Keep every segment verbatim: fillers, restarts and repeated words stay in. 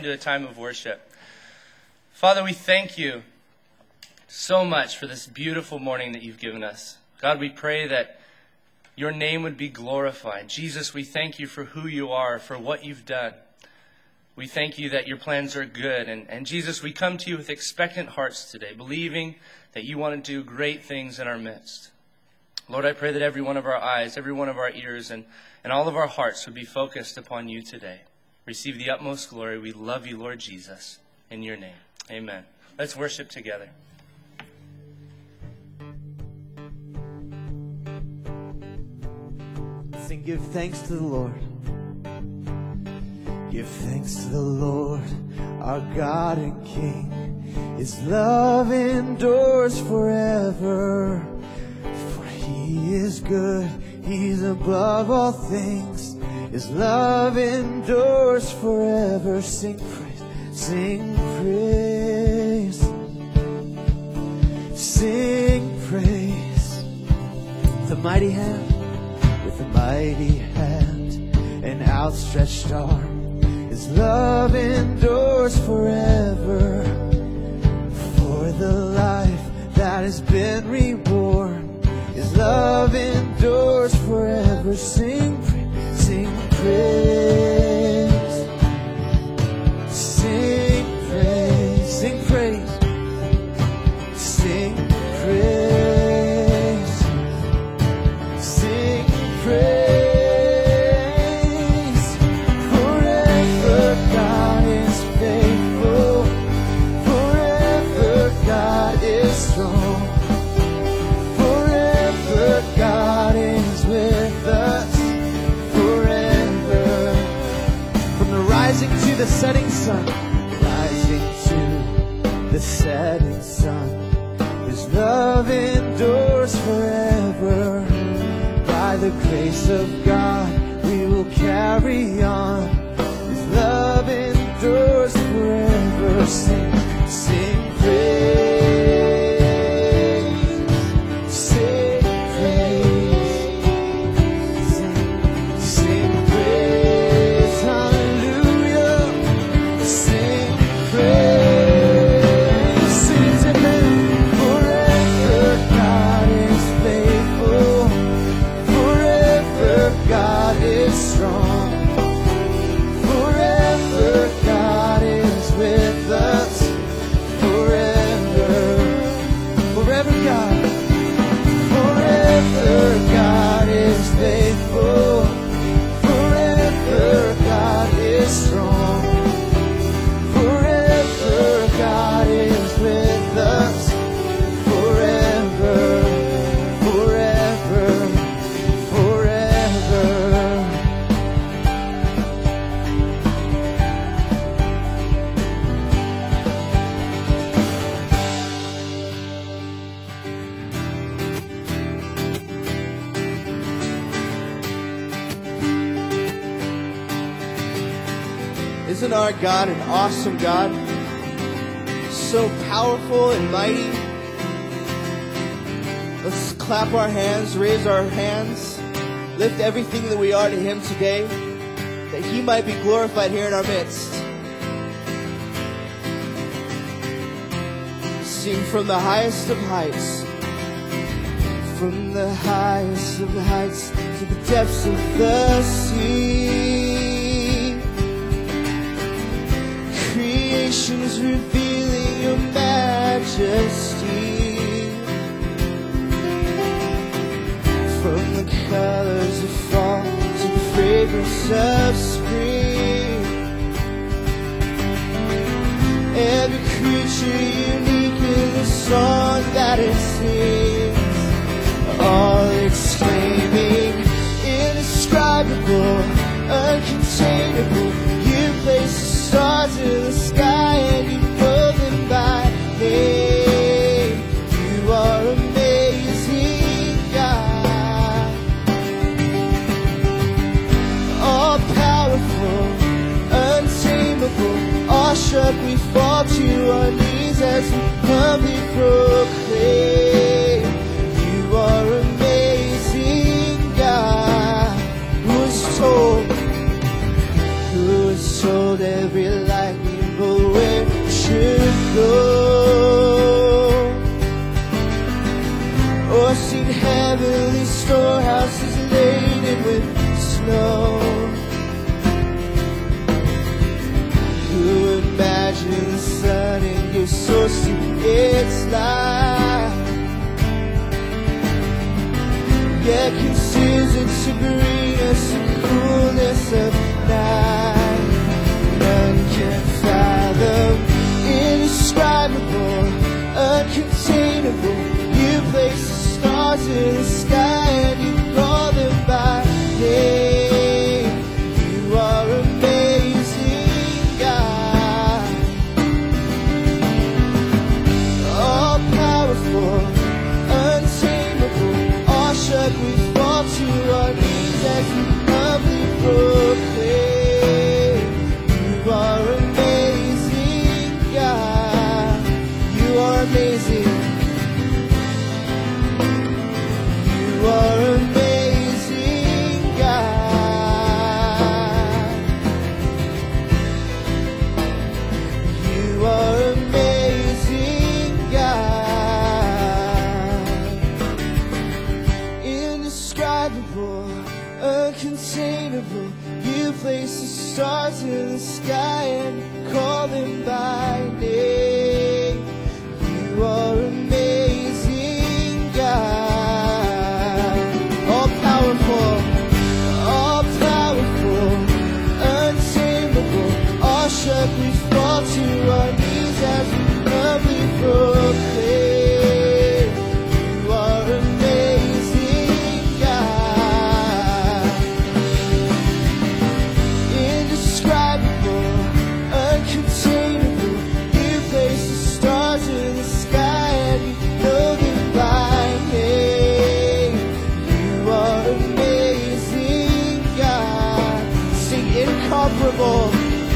To a time of worship. Father, we thank you so much for this beautiful morning that you've given us. God, we pray that your name would be glorified. Jesus, we thank you for who you are, for what you've done. We thank you that your plans are good. And, and Jesus, we come to you with expectant hearts today, believing that you want to do great things in our midst. Lord, I pray that every one of our eyes, every one of our ears, and, and all of our hearts would be focused upon you today. Receive the utmost glory. We love you, Lord Jesus. In your name, amen. Let's worship together. Sing, give thanks to the Lord. Give thanks to the Lord, our God and King. His love endures forever. For he is good, he's above all things. His love endures forever. Sing praise, sing praise, sing praise. The mighty hand, with a mighty hand, an outstretched arm. His love endures forever. For the life that has been reborn, his love endures forever. Sing praise, sing praise, sing praise, sing praise, sing praise, sing praise. Forever God is faithful, forever God is strong, forever God is with us. Rising to the setting sun, rising to the setting sun. His love endures forever. By the grace of God, we will carry on. His love endures forever. Sing, sing praise, sing praise, sing, sing praise. Hallelujah. Sing praise, sing to him. Forever God is faithful, forever God is strong, forever God is with us, forever, forever God, forever God is faithful, forever God is strong. God is with us forever, forever, forever. Isn't our God an awesome God? So powerful and mighty. Let's clap our hands, raise our hands, lift everything that we are to him today, that he might be glorified here in our midst. Sing from the highest of heights, from the highest of the heights to the depths of the sea. Creation's revealing your majesty. From the colors of fall to the fragrance of spring, every creature unique in the song that it sings, all exclaiming, indescribable, uncontainable. You place the stars in the sky and you know them by name. You are amazing, God. All powerful, untamable, awestruck we fall to our knees as we humbly proclaim. You are amazing, God. Who is told, who is told every light we sun and your source to its light. Yeah, consists to greenness and coolness of night. None can fathom, indescribable, uncontainable. You place the stars in the sky and you call them by name. You are amazing, God. All powerful, untamable, awestruck we fall to our knees as we humbly proclaim. You are amazing, God. You are amazing. You are amazing, God. You are amazing, God. Indescribable, uncontainable. You place the stars in the sky and call them by name. You are amazing, God. All powerful, all powerful, untamable. Awestruck we fall to our knees as we humbly proclaim. You are amazing, God. Indescribable, uncontainable. You place the stars in the sky and you know them by name. You are amazing, God. Sing incomparable,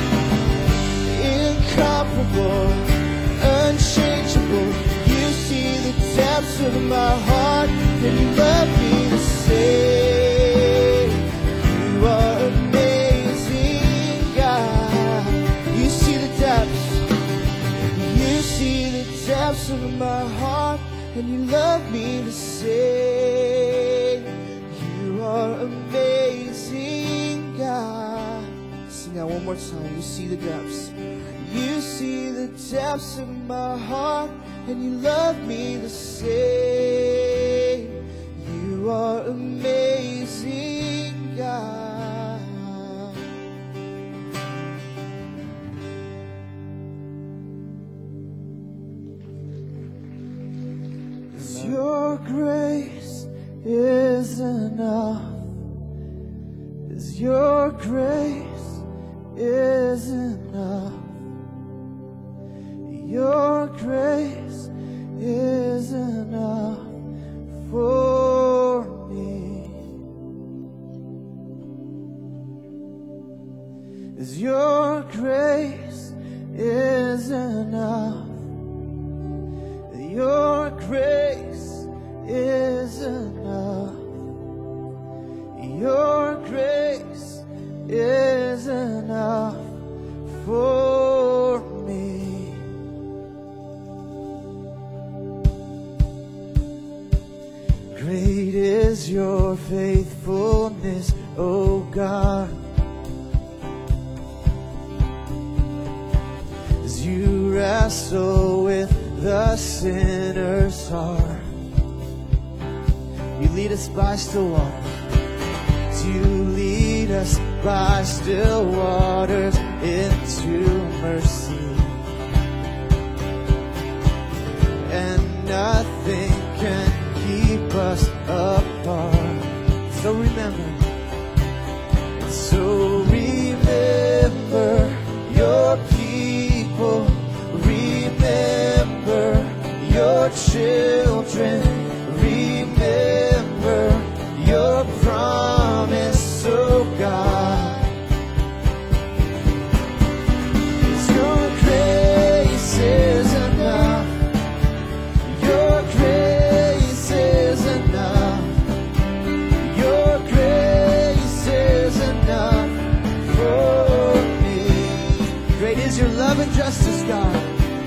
incomparable, unchangeable. You see the depths of my heart and you love me the same. You are amazing, God. You see the depths. You see the depths of my heart and you love me the same. You are amazing, God. Sing that one more time. You see the depths. You see the depths of my heart and you love me the same. You are amazing, God. Your grace is enough. Is your grace is enough. Your grace is enough for me. Is your grace is enough. Your grace is enough. Your grace is enough for me. Great is your faithfulness, O God. As you wrestle with the sinner's heart, you lead us by still waters. You lead us by still waters into mercy, and nothing can keep us apart. So remember, so remember your people. Remember your children. Remember your promise, oh God. Your grace is enough. Your grace is enough. Your grace is enough for me. Great is your love and justice, God.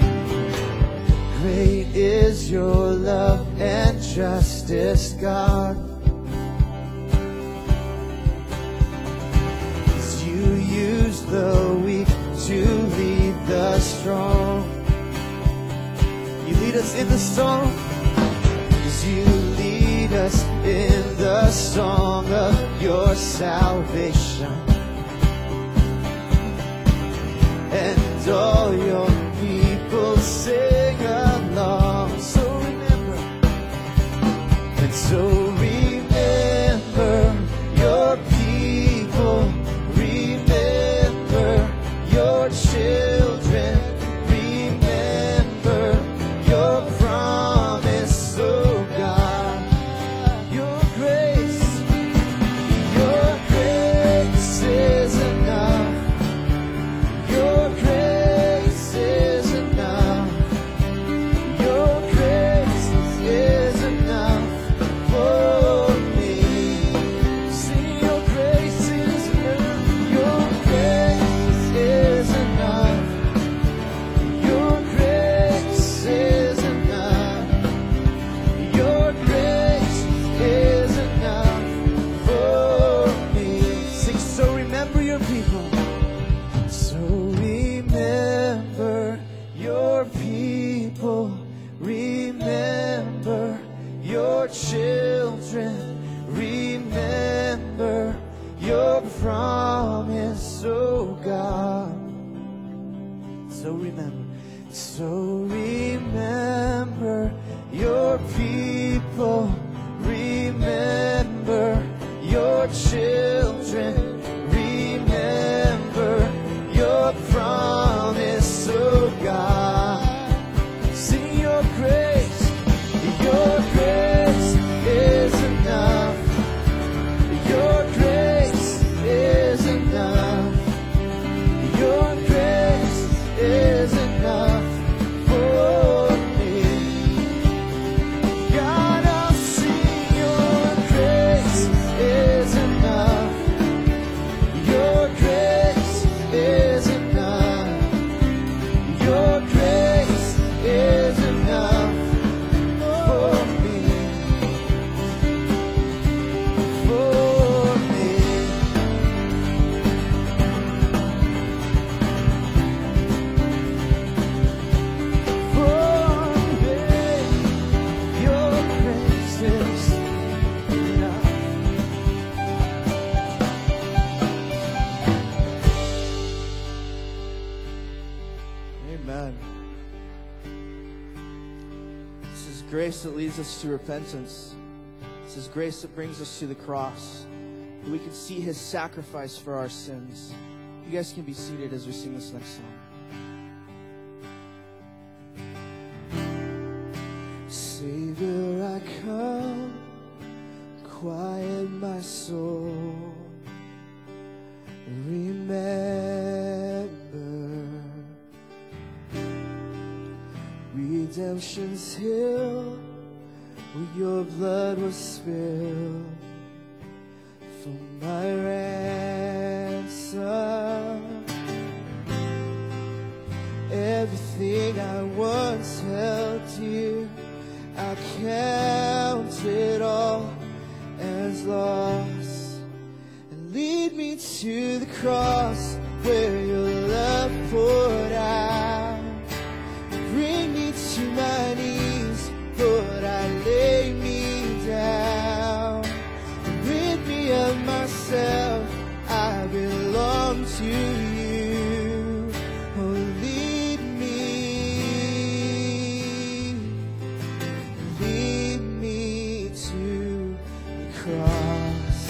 Great is your love and justice, God. As you use the weak to lead the strong. lead us in the song. As you lead us in the song of your salvation. And all your people sing along. So remember, and so remember your people, remember your children, remember your promise, oh God. Your grace, your grace is enough. Your grace is enough. Your grace is enough for me. See, your grace is enough. Your grace is enough. Your grace is enough. Your grace is enough for me. Sing, so remember your people. So remember your people, remember your children, remember your promise, oh God. So remember, so remember your people, remember your children, remember your promise, oh God. See, your grace, your grace is enough. Your grace is enough. Your grace is enough for me. God, I'll sing, your grace is enough. Your grace is enough. Your grace is enough for me. For me. For me. Your grace is enough. Amen. This is grace that leads us to repentance. This is grace that brings us to the cross. That we can see his sacrifice for our sins. You guys can be seated as we sing this next song. Savior, I come, quiet my soul. Remember, redemption's hill, where your blood was spilled for my ransom. Everything I once held dear, I count it all as loss. And lead me to the cross where your love poured out. Bring me to my knees, Lord, I lay me down. Rid me of myself, I belong to you. Oh, lead me, lead me to the cross.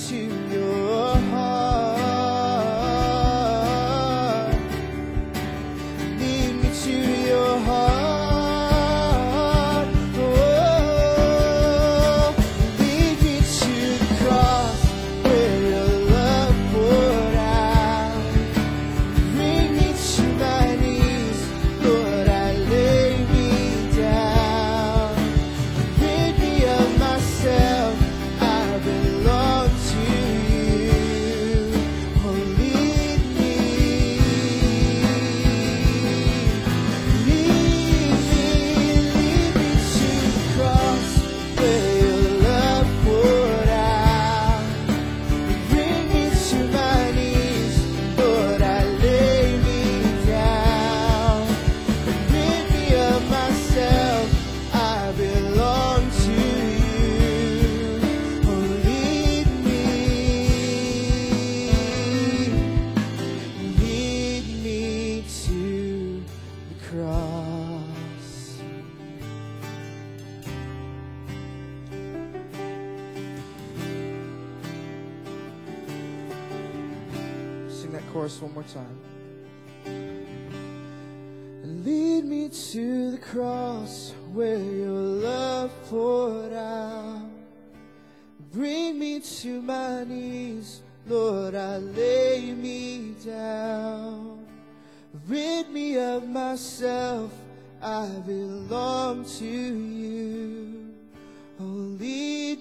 to your heart. Lead me to your heart. Oh, lead me to the cross where your love poured out. Bring me to my knees, Lord, I lay me down. Rid me of myself, I belong to you. Oh, lead me, lead me, lead me to the cross where your love poured out. Bring me to my knees, Lord, I lay me down. Rid me of myself, I belong to you. Oh, lead me, lead me to the cross. Sing that chorus one more time. Lead me to the cross where your love poured out. Bring me to my knees, Lord, I lay me down. Rid me of myself, I belong to you. Oh, lead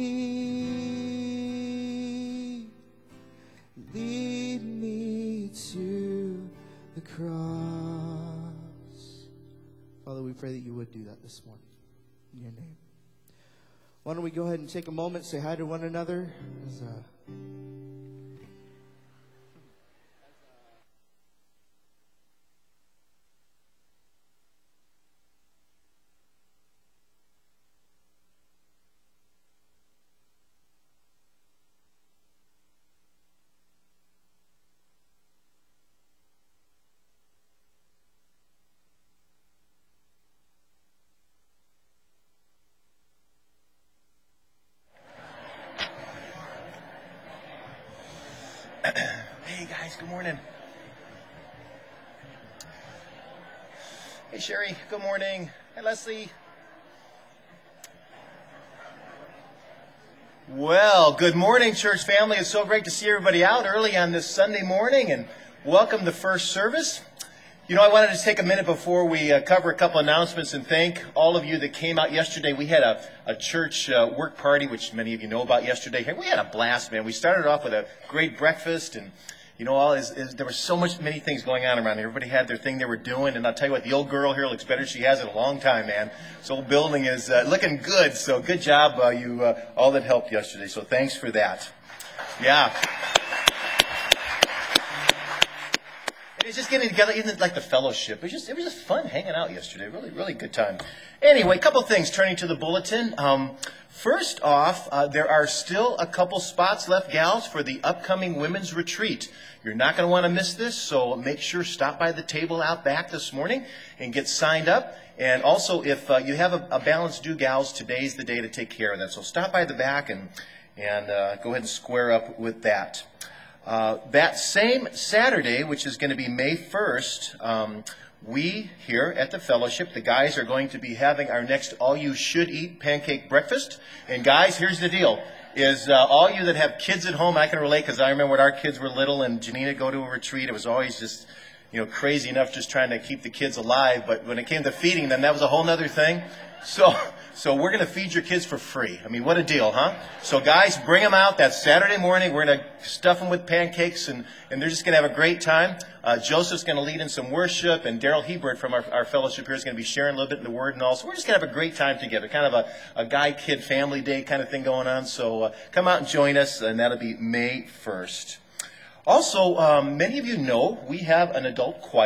me, lead me to the cross. Father, we pray that you would do that this morning. In your name. Why don't we go ahead and take a moment, say hi to one another. As, uh, Hey guys, good morning. Hey Sherry, good morning. Hey Leslie. Well, good morning, church family. It's so great to see everybody out early on this Sunday morning, and welcome to first service. You know, I wanted to take a minute before we uh, cover a couple announcements and thank all of you that came out yesterday. We had a, a church uh, work party, which many of you know about yesterday. We had a blast, man. We started off with a great breakfast, and you know, all is, is there was so much, many things going on around here. Everybody had their thing they were doing, and I'll tell you what, the old girl here looks better than she has in a long time, man. This old building is uh, looking good, so good job, uh, you uh, all that helped yesterday. So thanks for that. Yeah. It was just getting together, even like the fellowship. It was just, it was just fun hanging out yesterday. Really, really good time. Anyway, a couple things. Turning to the bulletin. Um, first off, uh, there are still a couple spots left, gals, for the upcoming women's retreat. You're not going to want to miss this, so make sure stop by the table out back this morning and get signed up. And also, if uh, you have a, a balance due, gals, today's the day to take care of that. So stop by the back and and uh, go ahead and square up with that. Uh, that same Saturday, which is going to be May first, um, we here at the fellowship, the guys are going to be having our next All You Should Eat pancake breakfast. And guys, here's the deal, is uh, all you that have kids at home, I can relate because I remember when our kids were little and Janina go to a retreat, it was always just, you know, crazy enough just trying to keep the kids alive. But when it came to feeding them, that was a whole other thing. So so we're going to feed your kids for free. I mean, what a deal, huh? So guys, bring them out that Saturday morning. We're going to stuff them with pancakes, and, and they're just going to have a great time. Uh, Joseph's going to lead in some worship, and Daryl Hebert from our, our fellowship here is going to be sharing a little bit in the Word and all. So we're just going to have a great time together, kind of a, a guy-kid family day kind of thing going on. So uh, come out and join us, and that'll be May first. Also, um, many of you know we have an adult choir,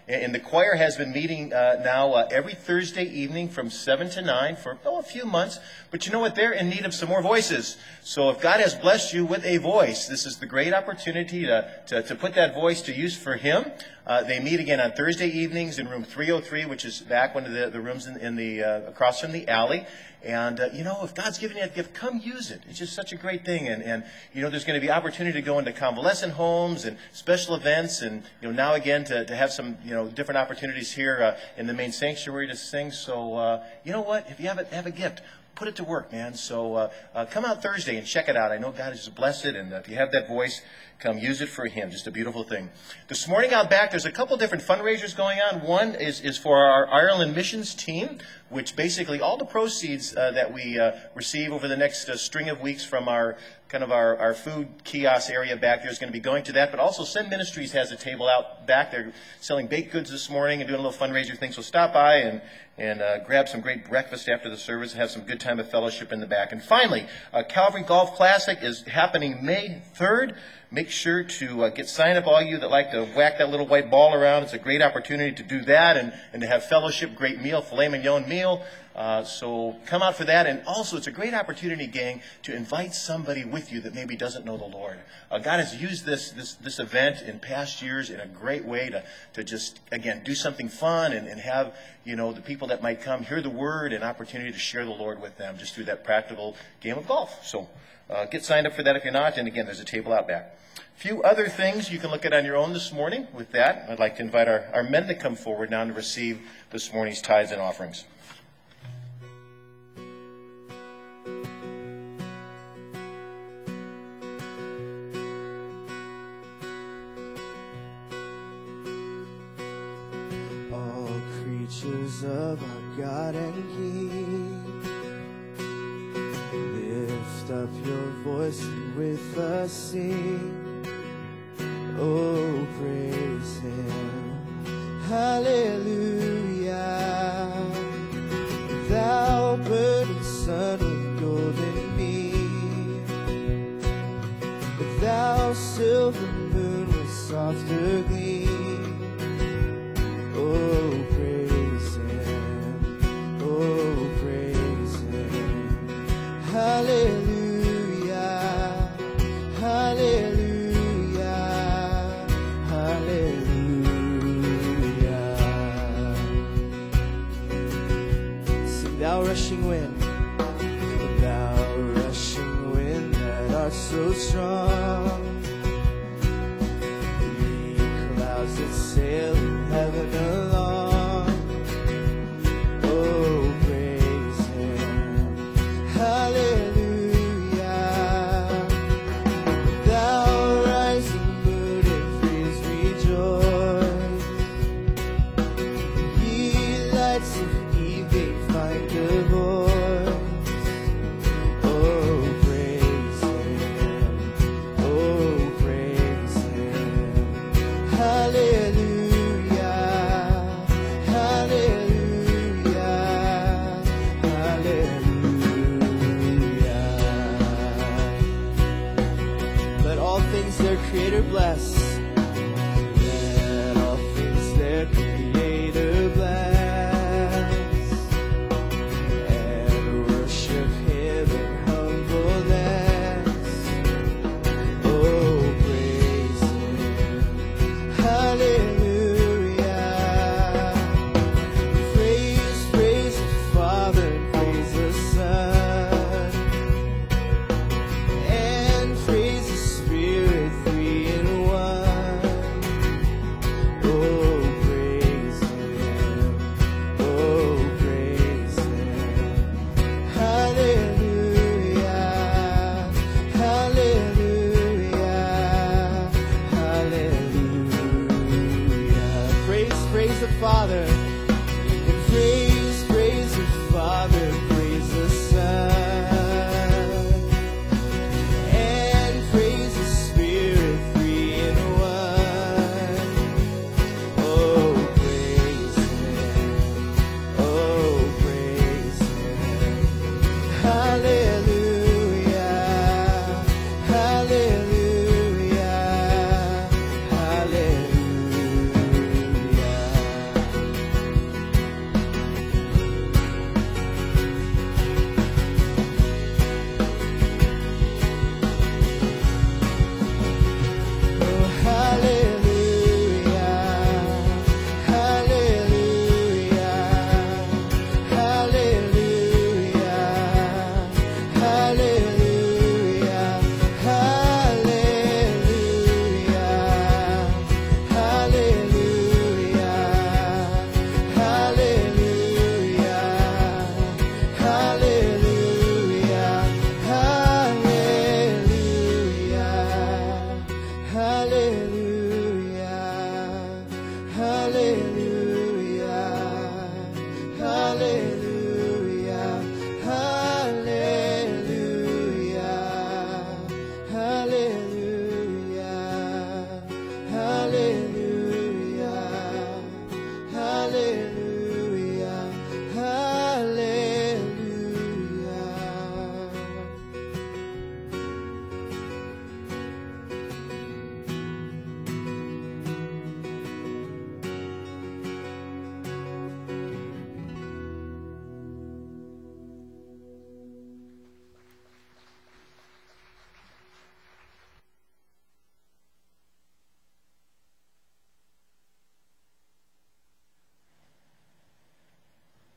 And the choir has been meeting uh, now uh, every Thursday evening from seven to nine for oh, a few months. But you know what? They're in need of some more voices. So if God has blessed you with a voice, this is the great opportunity to, to, to put that voice to use for Him. Uh, they meet again on Thursday evenings in room three oh three, which is back one of the, the rooms in, in the uh, across from the alley. And, uh, you know, if God's given you that gift, come use it. It's just such a great thing. And, and you know, there's going to be opportunity to go into convalescent homes and special events. And, you know, now again to, to have some, you know, different opportunities here uh, in the main sanctuary to sing. So, uh, you know what? If you have a, have a gift, put it to work, man. So uh, uh, come out Thursday and check it out. I know God has just blessed it. And uh, if you have that voice, come use it for Him. Just a beautiful thing. This morning out back, there's a couple different fundraisers going on. One is, is for our Ireland missions team, which basically all the proceeds uh, that we uh, receive over the next uh, string of weeks from our kind of our, our food kiosk area back there is going to be going to that. But also Send Ministries has a table out back. They're selling baked goods this morning and doing a little fundraiser thing. So stop by and, and uh, grab some great breakfast after the service and have some good time of fellowship in the back. And finally, uh, Calvary Golf Classic is happening May third. Make sure to uh, get signed up, all you that like to whack that little white ball around. It's a great opportunity to do that and, and to have fellowship, great meal, filet mignon meal. Uh, so come out for that. And also, it's a great opportunity, gang, to invite somebody with you that maybe doesn't know the Lord. Uh, God has used this, this this event in past years in a great way to, to just, again, do something fun and, and have, you know, the people that might come hear the Word and opportunity to share the Lord with them just through that practical game of golf. So uh, get signed up for that if you're not. And again, there's a table out back. A few other things you can look at on your own this morning. With that, I'd like to invite our, our men to come forward now to receive this morning's tithes and offerings. All creatures of our God and King, lift up your voice and with us sing. Oh, praise Him, hallelujah. Thou burning sun with golden beam, thou silver moon with softer gleam. Oh, praise Him, oh, praise Him, hallelujah, hallelujah. Thou rushing wind, thou rushing wind that art so strong, ye clouds that sail in heaven along. Oh, praise Him, hallelujah. Thou rising moon and freeze rejoice, ye lights of evening find a voice. Oh, praise Him, oh, praise Him, hallelujah, hallelujah, hallelujah. Let all things their Creator bless. Let all things their Creator bless. Spirit, three in one.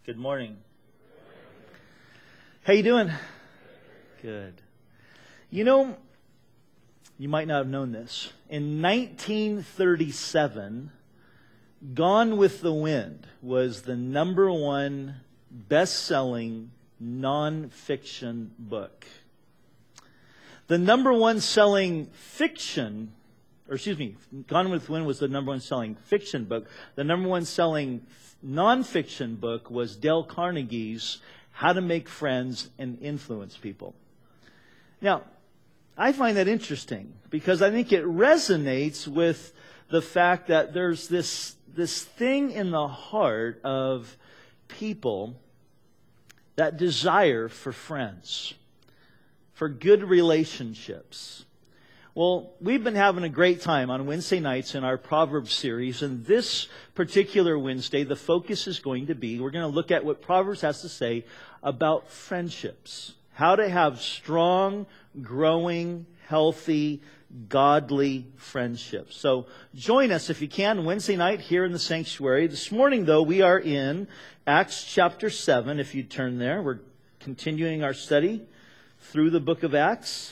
Good morning. How you doing? Good. You know, you might not have known this. In nineteen thirty-seven, Gone with the Wind was the number one best-selling non-fiction book. The number one selling fiction, or excuse me, Gone with the Wind was the number one selling fiction book. The number one selling non-fiction book was Dale Carnegie's How to Make Friends and Influence People. Now, I find that interesting because I think it resonates with the fact that there's this, this thing in the heart of people, that desire for friends, for good relationships. Well, we've been having a great time on Wednesday nights in our Proverbs series, and this particular Wednesday, the focus is going to be, we're going to look at what Proverbs has to say about friendships. How to have strong, growing, healthy, godly friendships. So join us if you can Wednesday night here in the sanctuary. This morning, though, we are in Acts chapter seven. If you turn there, we're continuing our study through the book of Acts.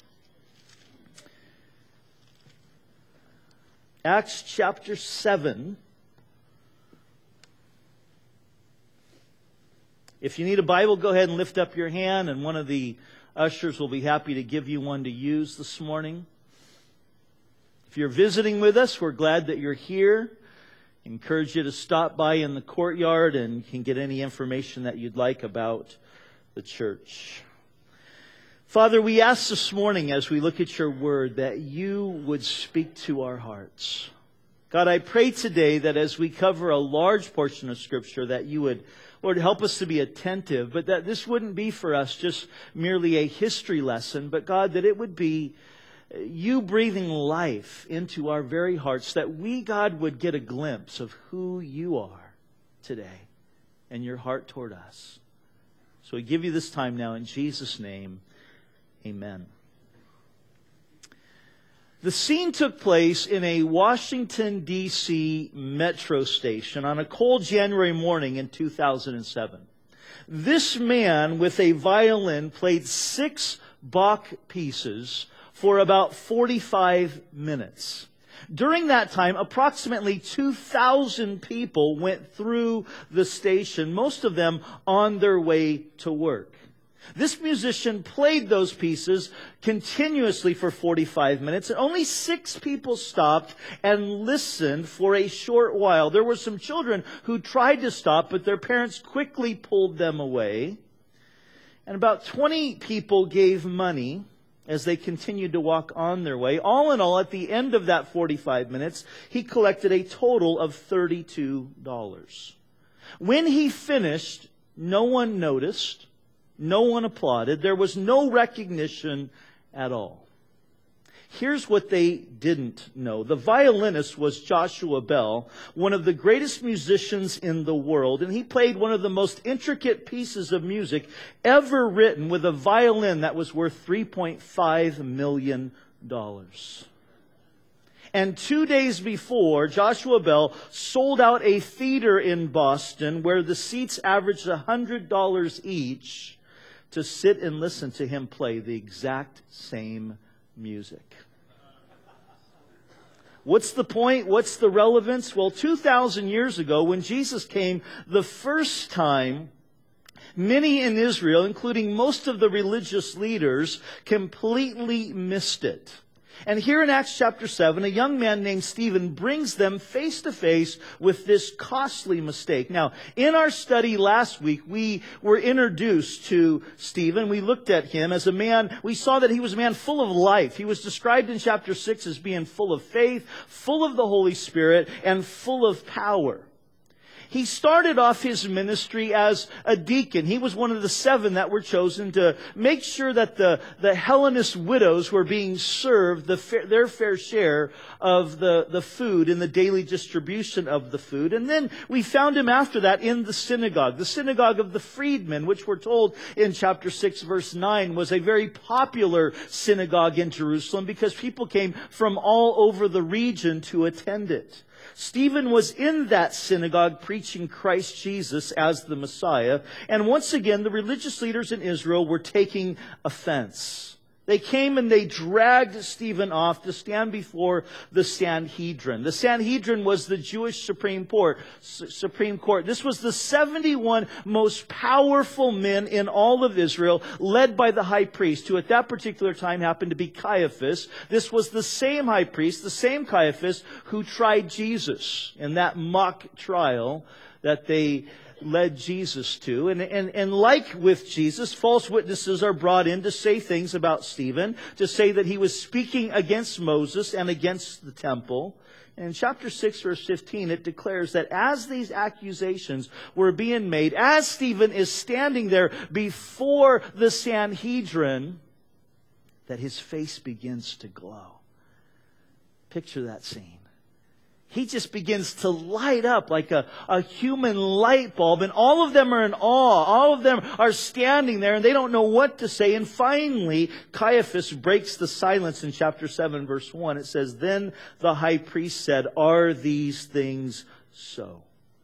Acts chapter seven. If you need a Bible, go ahead and lift up your hand, and one of the ushers will be happy to give you one to use this morning. If you're visiting with us, we're glad that you're here. I encourage you to stop by in the courtyard and you can get any information that you'd like about the church. Father, we ask this morning as we look at your word that you would speak to our hearts. God, I pray today that as we cover a large portion of Scripture that you would, Lord, help us to be attentive, but that this wouldn't be for us just merely a history lesson, but God, that it would be you breathing life into our very hearts, that we, God, would get a glimpse of who you are today and your heart toward us. So we give you this time now in Jesus' name. Amen. The scene took place in a Washington, D C metro station on a cold January morning in two thousand seven. This man with a violin played six Bach pieces for about forty-five minutes. During that time, approximately two thousand people went through the station, most of them on their way to work. This musician played those pieces continuously for forty-five minutes, and only six people stopped and listened for a short while. There were some children who tried to stop, but their parents quickly pulled them away. And about twenty people gave money as they continued to walk on their way. All in all, at the end of that forty-five minutes, he collected a total of thirty-two dollars. When he finished, no one noticed. No one applauded. There was no recognition at all. Here's what they didn't know. The violinist was Joshua Bell, one of the greatest musicians in the world, and he played one of the most intricate pieces of music ever written with a violin that was worth three point five million dollars. And two days before, Joshua Bell sold out a theater in Boston where the seats averaged one hundred dollars each to sit and listen to him play the exact same music. What's the point? What's the relevance? Well, two thousand years ago, when Jesus came the first time, many in Israel, including most of the religious leaders, completely missed it. And here in Acts chapter seven, a young man named Stephen brings them face to face with this costly mistake. Now, in our study last week, we were introduced to Stephen. We looked at him as a man, we saw that he was a man full of life. He was described in chapter six as being full of faith, full of the Holy Spirit, and full of power. He started off his ministry as a deacon. He was one of the seven that were chosen to make sure that the, the Hellenist widows were being served the fair, their fair share of the, the food in the daily distribution of the food. And then we found him after that in the synagogue, the synagogue of the freedmen, which we're told in chapter six, verse nine, was a very popular synagogue in Jerusalem because people came from all over the region to attend it. Stephen was in that synagogue preaching Christ Jesus as the Messiah. And once again, the religious leaders in Israel were taking offense. They came and they dragged Stephen off to stand before the Sanhedrin. The Sanhedrin was the Jewish Supreme Court. Supreme Court. This was the seventy-one most powerful men in all of Israel, led by the high priest, who at that particular time happened to be Caiaphas. This was the same high priest, the same Caiaphas, who tried Jesus in that mock trial that they led Jesus to. And, and, and like with Jesus, false witnesses are brought in to say things about Stephen, to say that he was speaking against Moses and against the temple. And in chapter six, verse fifteen, it declares that as these accusations were being made, as Stephen is standing there before the Sanhedrin, that his face begins to glow. Picture that scene. He just begins to light up like a, a human light bulb. And all of them are in awe. All of them are standing there and they don't know what to say. And finally, Caiaphas breaks the silence in chapter seven, verse one. It says, "Then the high priest said, 'Are these things so?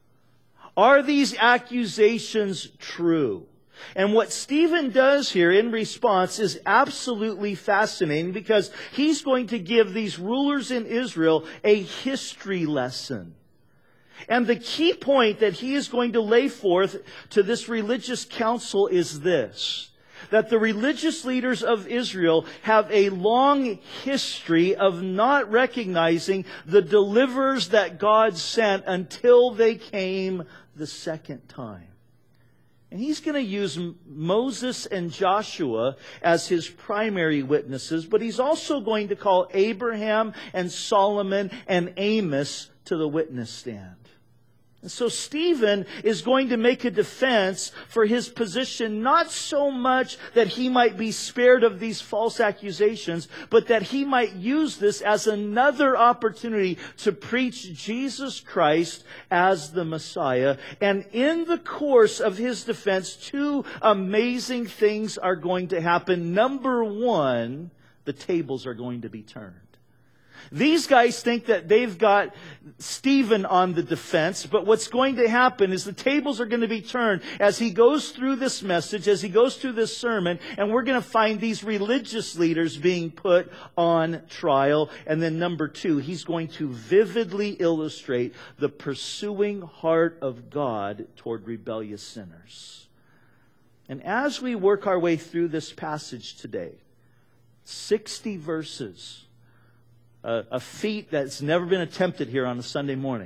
Are these accusations true?'" And what Stephen does here in response is absolutely fascinating, because he's going to give these rulers in Israel a history lesson. And the key point that he is going to lay forth to this religious council is this: that the religious leaders of Israel have a long history of not recognizing the deliverers that God sent until they came the second time. And he's going to use Moses and Joshua as his primary witnesses, but he's also going to call Abraham and Solomon and Amos to the witness stand. And so Stephen is going to make a defense for his position, not so much that he might be spared of these false accusations, but that he might use this as another opportunity to preach Jesus Christ as the Messiah. And in the course of his defense, two amazing things are going to happen. Number one, the tables are going to be turned. These guys think that they've got Stephen on the defense, but what's going to happen is the tables are going to be turned as he goes through this message, as he goes through this sermon, and we're going to find these religious leaders being put on trial. And then number two, he's going to vividly illustrate the pursuing heart of God toward rebellious sinners. And as we work our way through this passage today, sixty verses, A, a feat that's never been attempted here on a Sunday morning.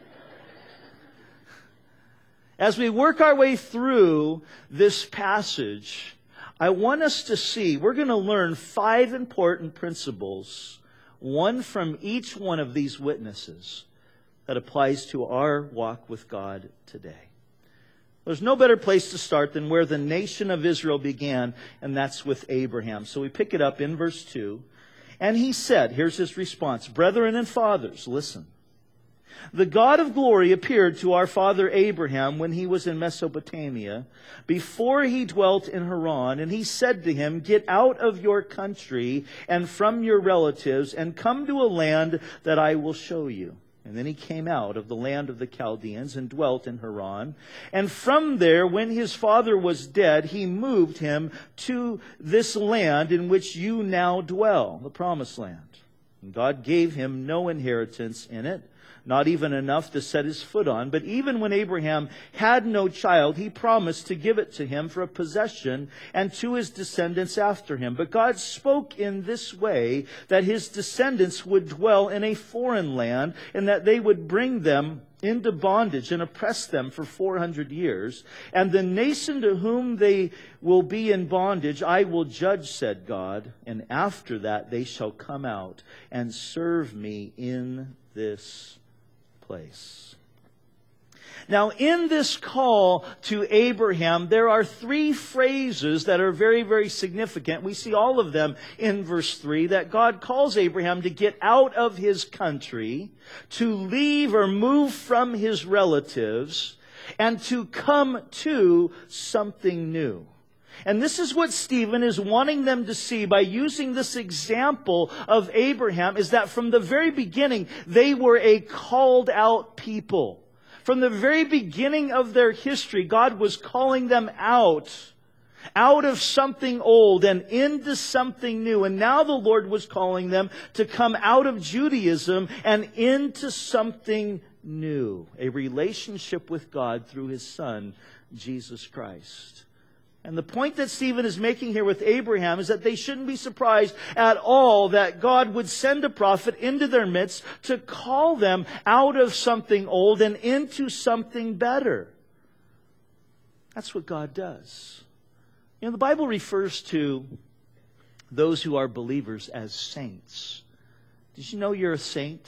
As we work our way through this passage, I want us to see, we're going to learn five important principles, one from each one of these witnesses, that applies to our walk with God today. There's no better place to start than where the nation of Israel began, and that's with Abraham. So we pick it up in verse two. And he said, here's his response, "Brethren and fathers, listen. The God of glory appeared to our father Abraham when he was in Mesopotamia, before he dwelt in Haran, and he said to him, 'Get out of your country and from your relatives, and come to a land that I will show you.' And then he came out of the land of the Chaldeans and dwelt in Haran. And from there, when his father was dead, he moved him to this land in which you now dwell, the promised land. And God gave him no inheritance in it, not even enough to set his foot on. But even when Abraham had no child, he promised to give it to him for a possession and to his descendants after him. But God spoke in this way, that his descendants would dwell in a foreign land, and that they would bring them into bondage and oppress them for four hundred years. And the nation to whom they will be in bondage I will judge, said God, and after that they shall come out and serve me in this place." Now, in this call to Abraham, there are three phrases that are very, very significant. We see all of them in verse three, that God calls Abraham to get out of his country, to leave or move from his relatives, and to come to something new. And this is what Stephen is wanting them to see by using this example of Abraham, is that from the very beginning, they were a called out people. From the very beginning of their history, God was calling them out, out of something old and into something new. And now the Lord was calling them to come out of Judaism and into something new, a relationship with God through His Son, Jesus Christ. And the point that Stephen is making here with Abraham is that they shouldn't be surprised at all that God would send a prophet into their midst to call them out of something old and into something better. That's what God does. You know, the Bible refers to those who are believers as saints. Did you know you're a saint?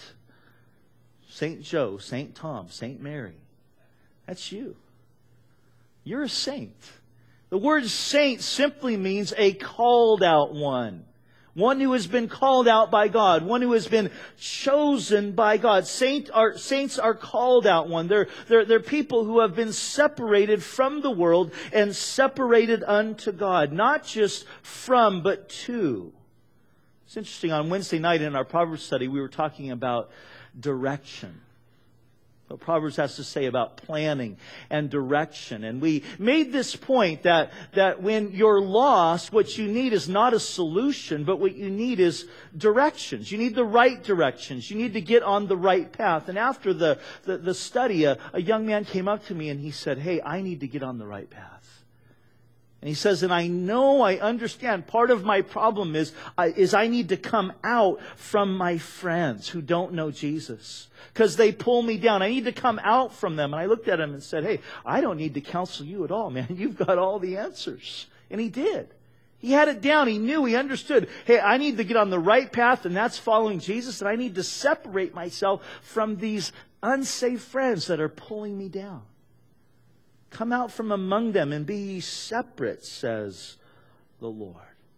Saint Joe, Saint Tom, Saint Mary. That's you. You're a saint. The word saint simply means a called out one. One who has been called out by God. One who has been chosen by God. Saint are, saints are called out one. They're, they're, they're people who have been separated from the world and separated unto God. Not just from, but to. It's interesting, on Wednesday night in our Proverbs study, we were talking about direction. What Proverbs has to say about planning and direction. And we made this point that, that when you're lost, what you need is not a solution, but what you need is directions. You need the right directions. You need to get on the right path. And after the, the, the study, a, a young man came up to me and he said, "Hey, I need to get on the right path." And he says, and I know, I understand, part of my problem is, uh, is I need to come out from my friends who don't know Jesus. Because they pull me down. I need to come out from them. And I looked at him and said, "Hey, I don't need to counsel you at all, man. You've got all the answers." And he did. He had it down. He knew, he understood. Hey, I need to get on the right path, and that's following Jesus. And I need to separate myself from these unsafe friends that are pulling me down. Come out from among them and be ye separate, says the Lord.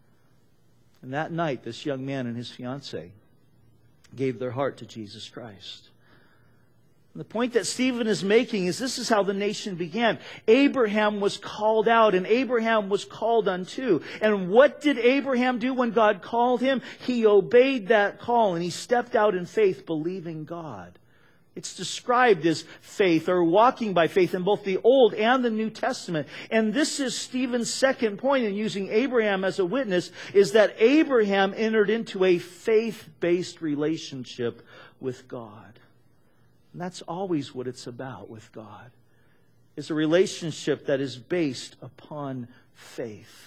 And that night, this young man and his fiancée gave their heart to Jesus Christ. And the point that Stephen is making is this is how the nation began. Abraham was called out and Abraham was called unto. And what did Abraham do when God called him? He obeyed that call and he stepped out in faith, believing God. It's described as faith or walking by faith in both the Old and the New Testament. And this is Stephen's second point in using Abraham as a witness, is that Abraham entered into a faith-based relationship with God. And that's always what it's about with God. It's a relationship that is based upon faith.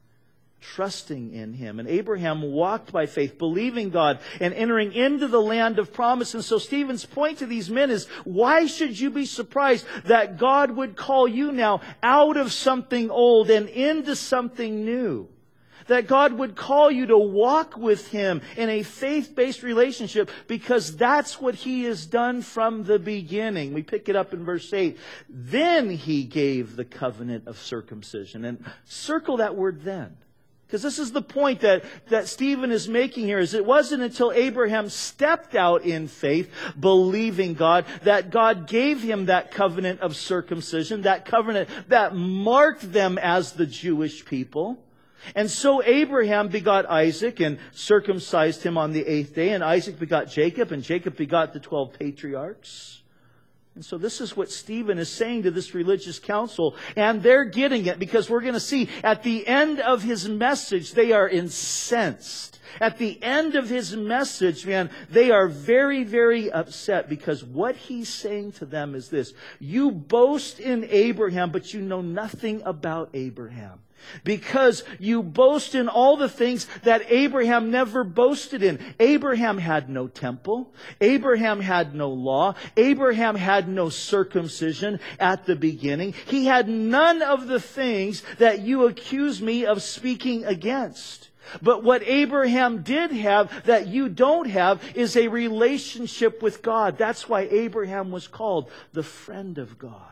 Trusting in Him. And Abraham walked by faith, believing God and entering into the land of promise. And so Stephen's point to these men is, why should you be surprised that God would call you now out of something old and into something new? That God would call you to walk with Him in a faith-based relationship, because that's what He has done from the beginning. We pick it up in verse eight. Then He gave the covenant of circumcision. And circle that word "then." Because this is the point that, that Stephen is making here, is it wasn't until Abraham stepped out in faith, believing God, that God gave him that covenant of circumcision, that covenant that marked them as the Jewish people. And so Abraham begot Isaac and circumcised him on the eighth day, and Isaac begot Jacob, and Jacob begot the twelve patriarchs. And so this is what Stephen is saying to this religious council. And they're getting it, because we're going to see at the end of his message, they are incensed. At the end of his message, man, they are very, very upset, because what he's saying to them is this: you boast in Abraham, but you know nothing about Abraham. Because you boast in all the things that Abraham never boasted in. Abraham had no temple. Abraham had no law. Abraham had no circumcision at the beginning. He had none of the things that you accuse me of speaking against. But what Abraham did have that you don't have is a relationship with God. That's why Abraham was called the friend of God.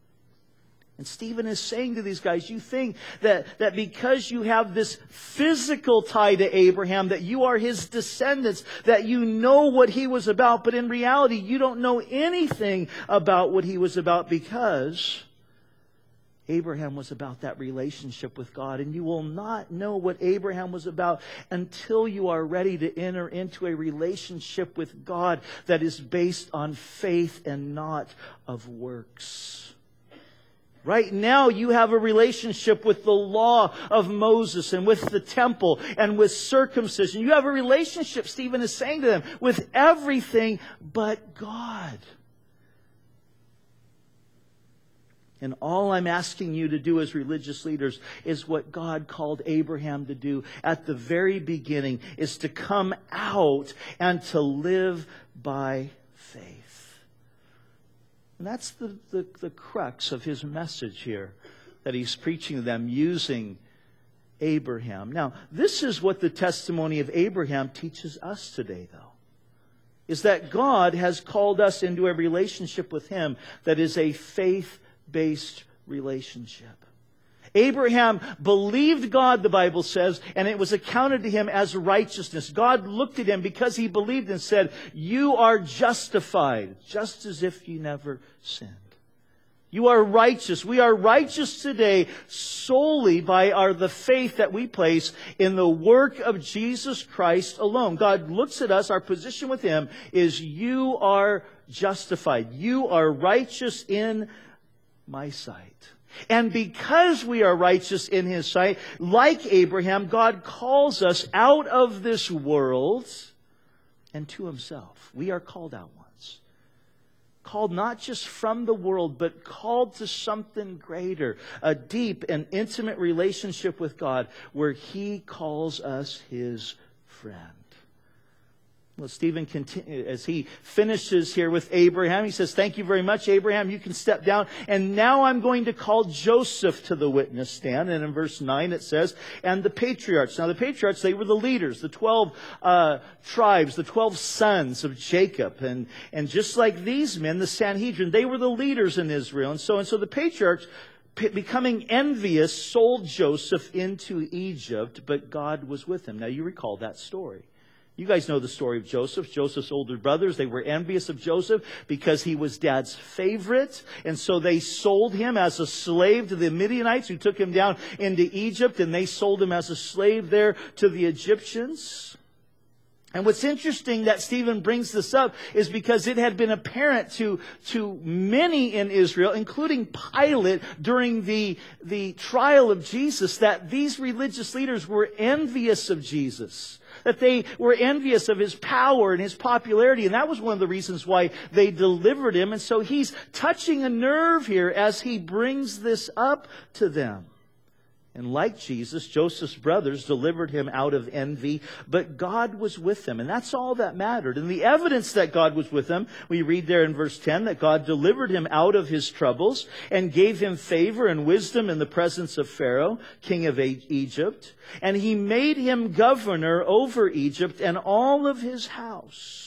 And Stephen is saying to these guys, you think that, that because you have this physical tie to Abraham, that you are his descendants, that you know what he was about. But in reality, you don't know anything about what he was about, because Abraham was about that relationship with God. And you will not know what Abraham was about until you are ready to enter into a relationship with God that is based on faith and not of works. Right now you have a relationship with the law of Moses and with the temple and with circumcision. You have a relationship, Stephen is saying to them, with everything but God. And all I'm asking you to do as religious leaders is what God called Abraham to do at the very beginning, is to come out and to live by faith. And that's the, the, the crux of his message here that he's preaching to them using Abraham. Now, this is what the testimony of Abraham teaches us today, though. Is that God has called us into a relationship with Him that is a faith based relationship. Abraham believed God, the Bible says, and it was accounted to him as righteousness. God looked at him because he believed and said, "You are justified," just as if you never sinned. You are righteous. We are righteous today solely by our the faith that we place in the work of Jesus Christ alone. God looks at us, our position with Him is, you are justified. You are righteous in my sight. And because we are righteous in His sight, like Abraham, God calls us out of this world and to Himself. We are called out ones. Called not just from the world, but called to something greater. A deep and intimate relationship with God where He calls us His friend. Well, Stephen continues as he finishes here with Abraham. He says, "Thank you very much, Abraham. You can step down. And now I'm going to call Joseph to the witness stand." And in verse nine it says, "And the patriarchs." Now the patriarchs, they were the leaders, the twelve uh, tribes, the twelve sons of Jacob. And, and just like these men, the Sanhedrin, they were the leaders in Israel. And so, and so the patriarchs, becoming envious, sold Joseph into Egypt, but God was with him. Now you recall that story. You guys know the story of Joseph. Joseph's older brothers, they were envious of Joseph because he was Dad's favorite. And so they sold him as a slave to the Midianites, who took him down into Egypt, and they sold him as a slave there to the Egyptians. And what's interesting that Stephen brings this up is because it had been apparent to, to many in Israel, including Pilate, during the, the trial of Jesus, that these religious leaders were envious of Jesus. That they were envious of His power and His popularity. And that was one of the reasons why they delivered Him. And so he's touching a nerve here as he brings this up to them. And like Jesus, Joseph's brothers delivered him out of envy, but God was with them. And that's all that mattered. And the evidence that God was with him, we read there in verse ten, that God delivered him out of his troubles and gave him favor and wisdom in the presence of Pharaoh, king of Egypt. And He made him governor over Egypt and all of his house.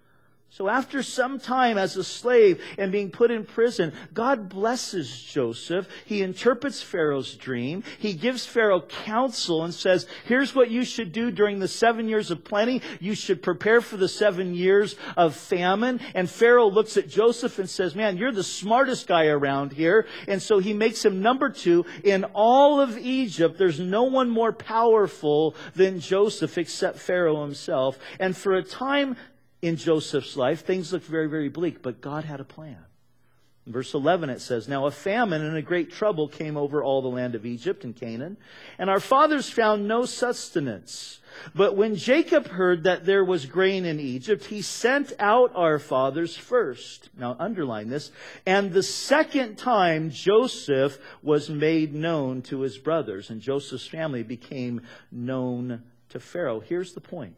So after some time as a slave and being put in prison, God blesses Joseph. He interprets Pharaoh's dream. He gives Pharaoh counsel and says, here's what you should do during the seven years of plenty. You should prepare for the seven years of famine. And Pharaoh looks at Joseph and says, man, you're the smartest guy around here. And so he makes him number two. In all of Egypt, there's no one more powerful than Joseph except Pharaoh himself. And for a time in Joseph's life, things looked very, very bleak, but God had a plan. In verse eleven it says, "Now a famine and a great trouble came over all the land of Egypt and Canaan, and our fathers found no sustenance. But when Jacob heard that there was grain in Egypt, he sent out our fathers first." Now underline this. "And the second time Joseph was made known to his brothers," and Joseph's family became known to Pharaoh. Here's the point.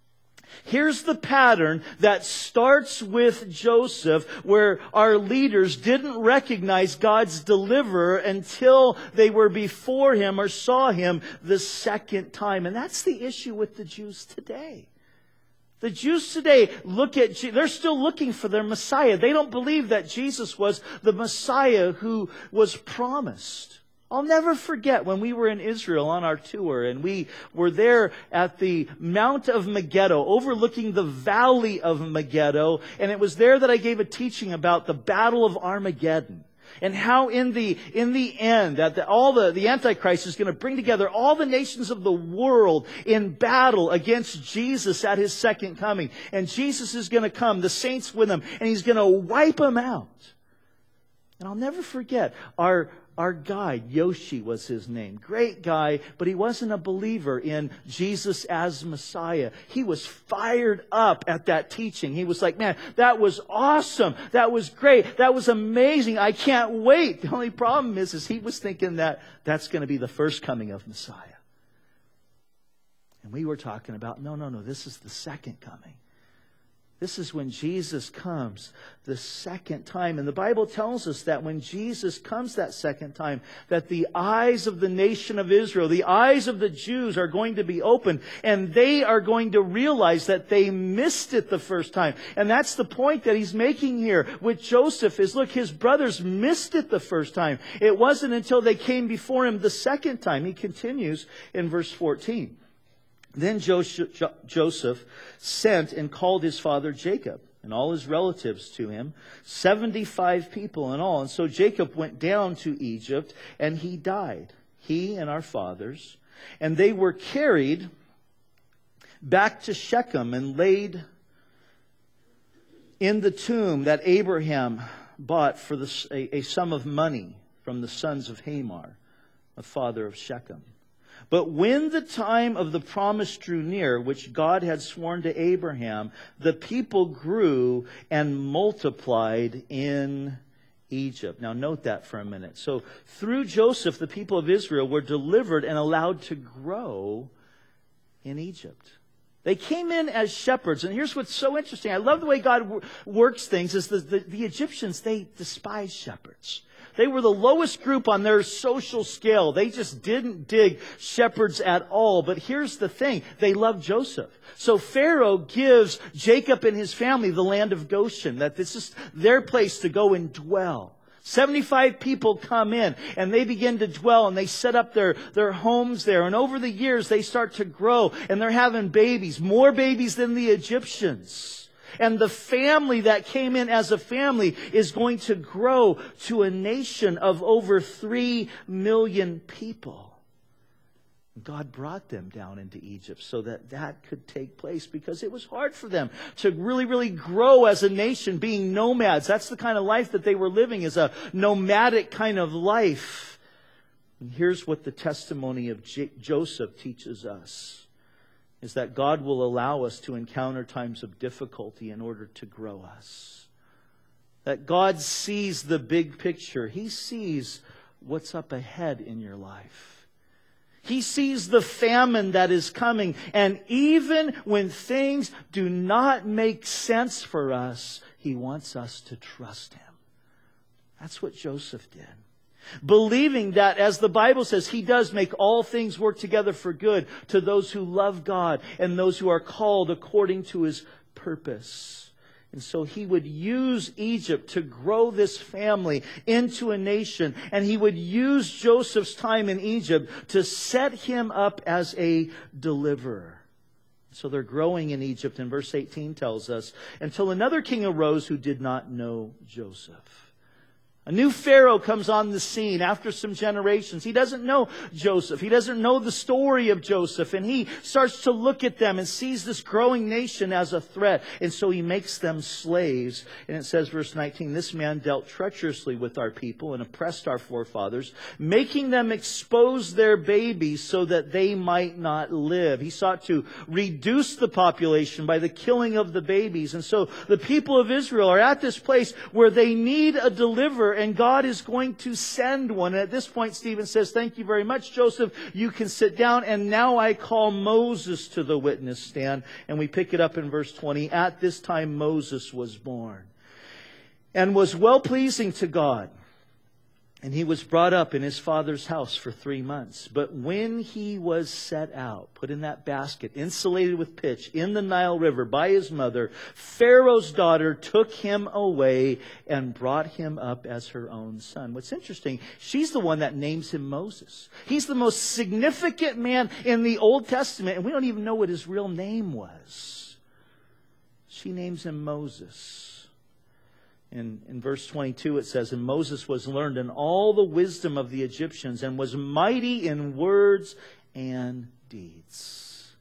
Here's the pattern that starts with Joseph, where our leaders didn't recognize God's deliverer until they were before Him or saw Him the second time. And that's the issue with the Jews today. The Jews today look at, they're still looking for their Messiah. They don't believe that Jesus was the Messiah who was promised. I'll never forget when we were in Israel on our tour, and we were there at the Mount of Megiddo, overlooking the valley of Megiddo, and it was there that I gave a teaching about the Battle of Armageddon. And how in the, in the end, that the, all the, the Antichrist is going to bring together all the nations of the world in battle against Jesus at His second coming. And Jesus is going to come, the saints with Him, and He's going to wipe them out. And I'll never forget, our, our guide, Yoshi was his name. Great guy, but he wasn't a believer in Jesus as Messiah. He was fired up at that teaching. He was like, man, that was awesome. That was great. That was amazing. I can't wait. The only problem is, is he was thinking that that's going to be the first coming of Messiah. And we were talking about, no, no, no, this is the second coming. This is when Jesus comes the second time. And the Bible tells us that when Jesus comes that second time, that the eyes of the nation of Israel, the eyes of the Jews are going to be opened. And they are going to realize that they missed it the first time. And that's the point that he's making here with Joseph is, look, his brothers missed it the first time. It wasn't until they came before him the second time. He continues in verse fourteen. Then Joseph sent and called his father Jacob and all his relatives to him, seventy-five people in all. And so Jacob went down to Egypt, and he died, he and our fathers. And they were carried back to Shechem and laid in the tomb that Abraham bought for the, a, a sum of money from the sons of Hamor, the father of Shechem. But when the time of the promise drew near, which God had sworn to Abraham, the people grew and multiplied in Egypt. Now note that for a minute. So through Joseph, the people of Israel were delivered and allowed to grow in Egypt. They came in as shepherds. And here's what's so interesting. I love the way God w- works things. Is the, the, the Egyptians, they despised shepherds. They were the lowest group on their social scale. They just didn't dig shepherds at all. But here's the thing. They loved Joseph. So Pharaoh gives Jacob and his family the land of Goshen. That this is their place to go and dwell. seventy-five people come in and they begin to dwell and they set up their, their homes there. And over the years they start to grow and they're having babies. More babies than the Egyptians. And the family that came in as a family is going to grow to a nation of over three million people. God brought them down into Egypt so that that could take place because it was hard for them to really, really grow as a nation, being nomads. That's the kind of life that they were living, is a nomadic kind of life. And here's what the testimony of J- Joseph teaches us. Is that God will allow us to encounter times of difficulty in order to grow us. That God sees the big picture. He sees what's up ahead in your life. He sees the famine that is coming. And even when things do not make sense for us, He wants us to trust Him. That's what Joseph did. Believing that, as the Bible says, He does make all things work together for good to those who love God and those who are called according to His purpose. And so He would use Egypt to grow this family into a nation. And He would use Joseph's time in Egypt to set him up as a deliverer. So they're growing in Egypt, and verse eighteen tells us, until another king arose who did not know Joseph. A new Pharaoh comes on the scene after some generations. He doesn't know Joseph. He doesn't know the story of Joseph. And he starts to look at them and sees this growing nation as a threat. And so he makes them slaves. And it says, verse nineteen, this man dealt treacherously with our people and oppressed our forefathers, making them expose their babies so that they might not live. He sought to reduce the population by the killing of the babies. And so the people of Israel are at this place where they need a deliverer. And God is going to send one. And at this point, Stephen says, thank you very much, Joseph. You can sit down. And now I call Moses to the witness stand. And we pick it up in verse twenty. At this time, Moses was born and was well-pleasing to God. And he was brought up in his father's house for three months. But when he was set out, put in that basket, insulated with pitch, in the Nile River by his mother, Pharaoh's daughter took him away and brought him up as her own son. What's interesting, she's the one that names him Moses. He's the most significant man in the Old Testament, and we don't even know what his real name was. She names him Moses. In, in verse twenty-two it says, and Moses was learned in all the wisdom of the Egyptians and was mighty in words and deeds.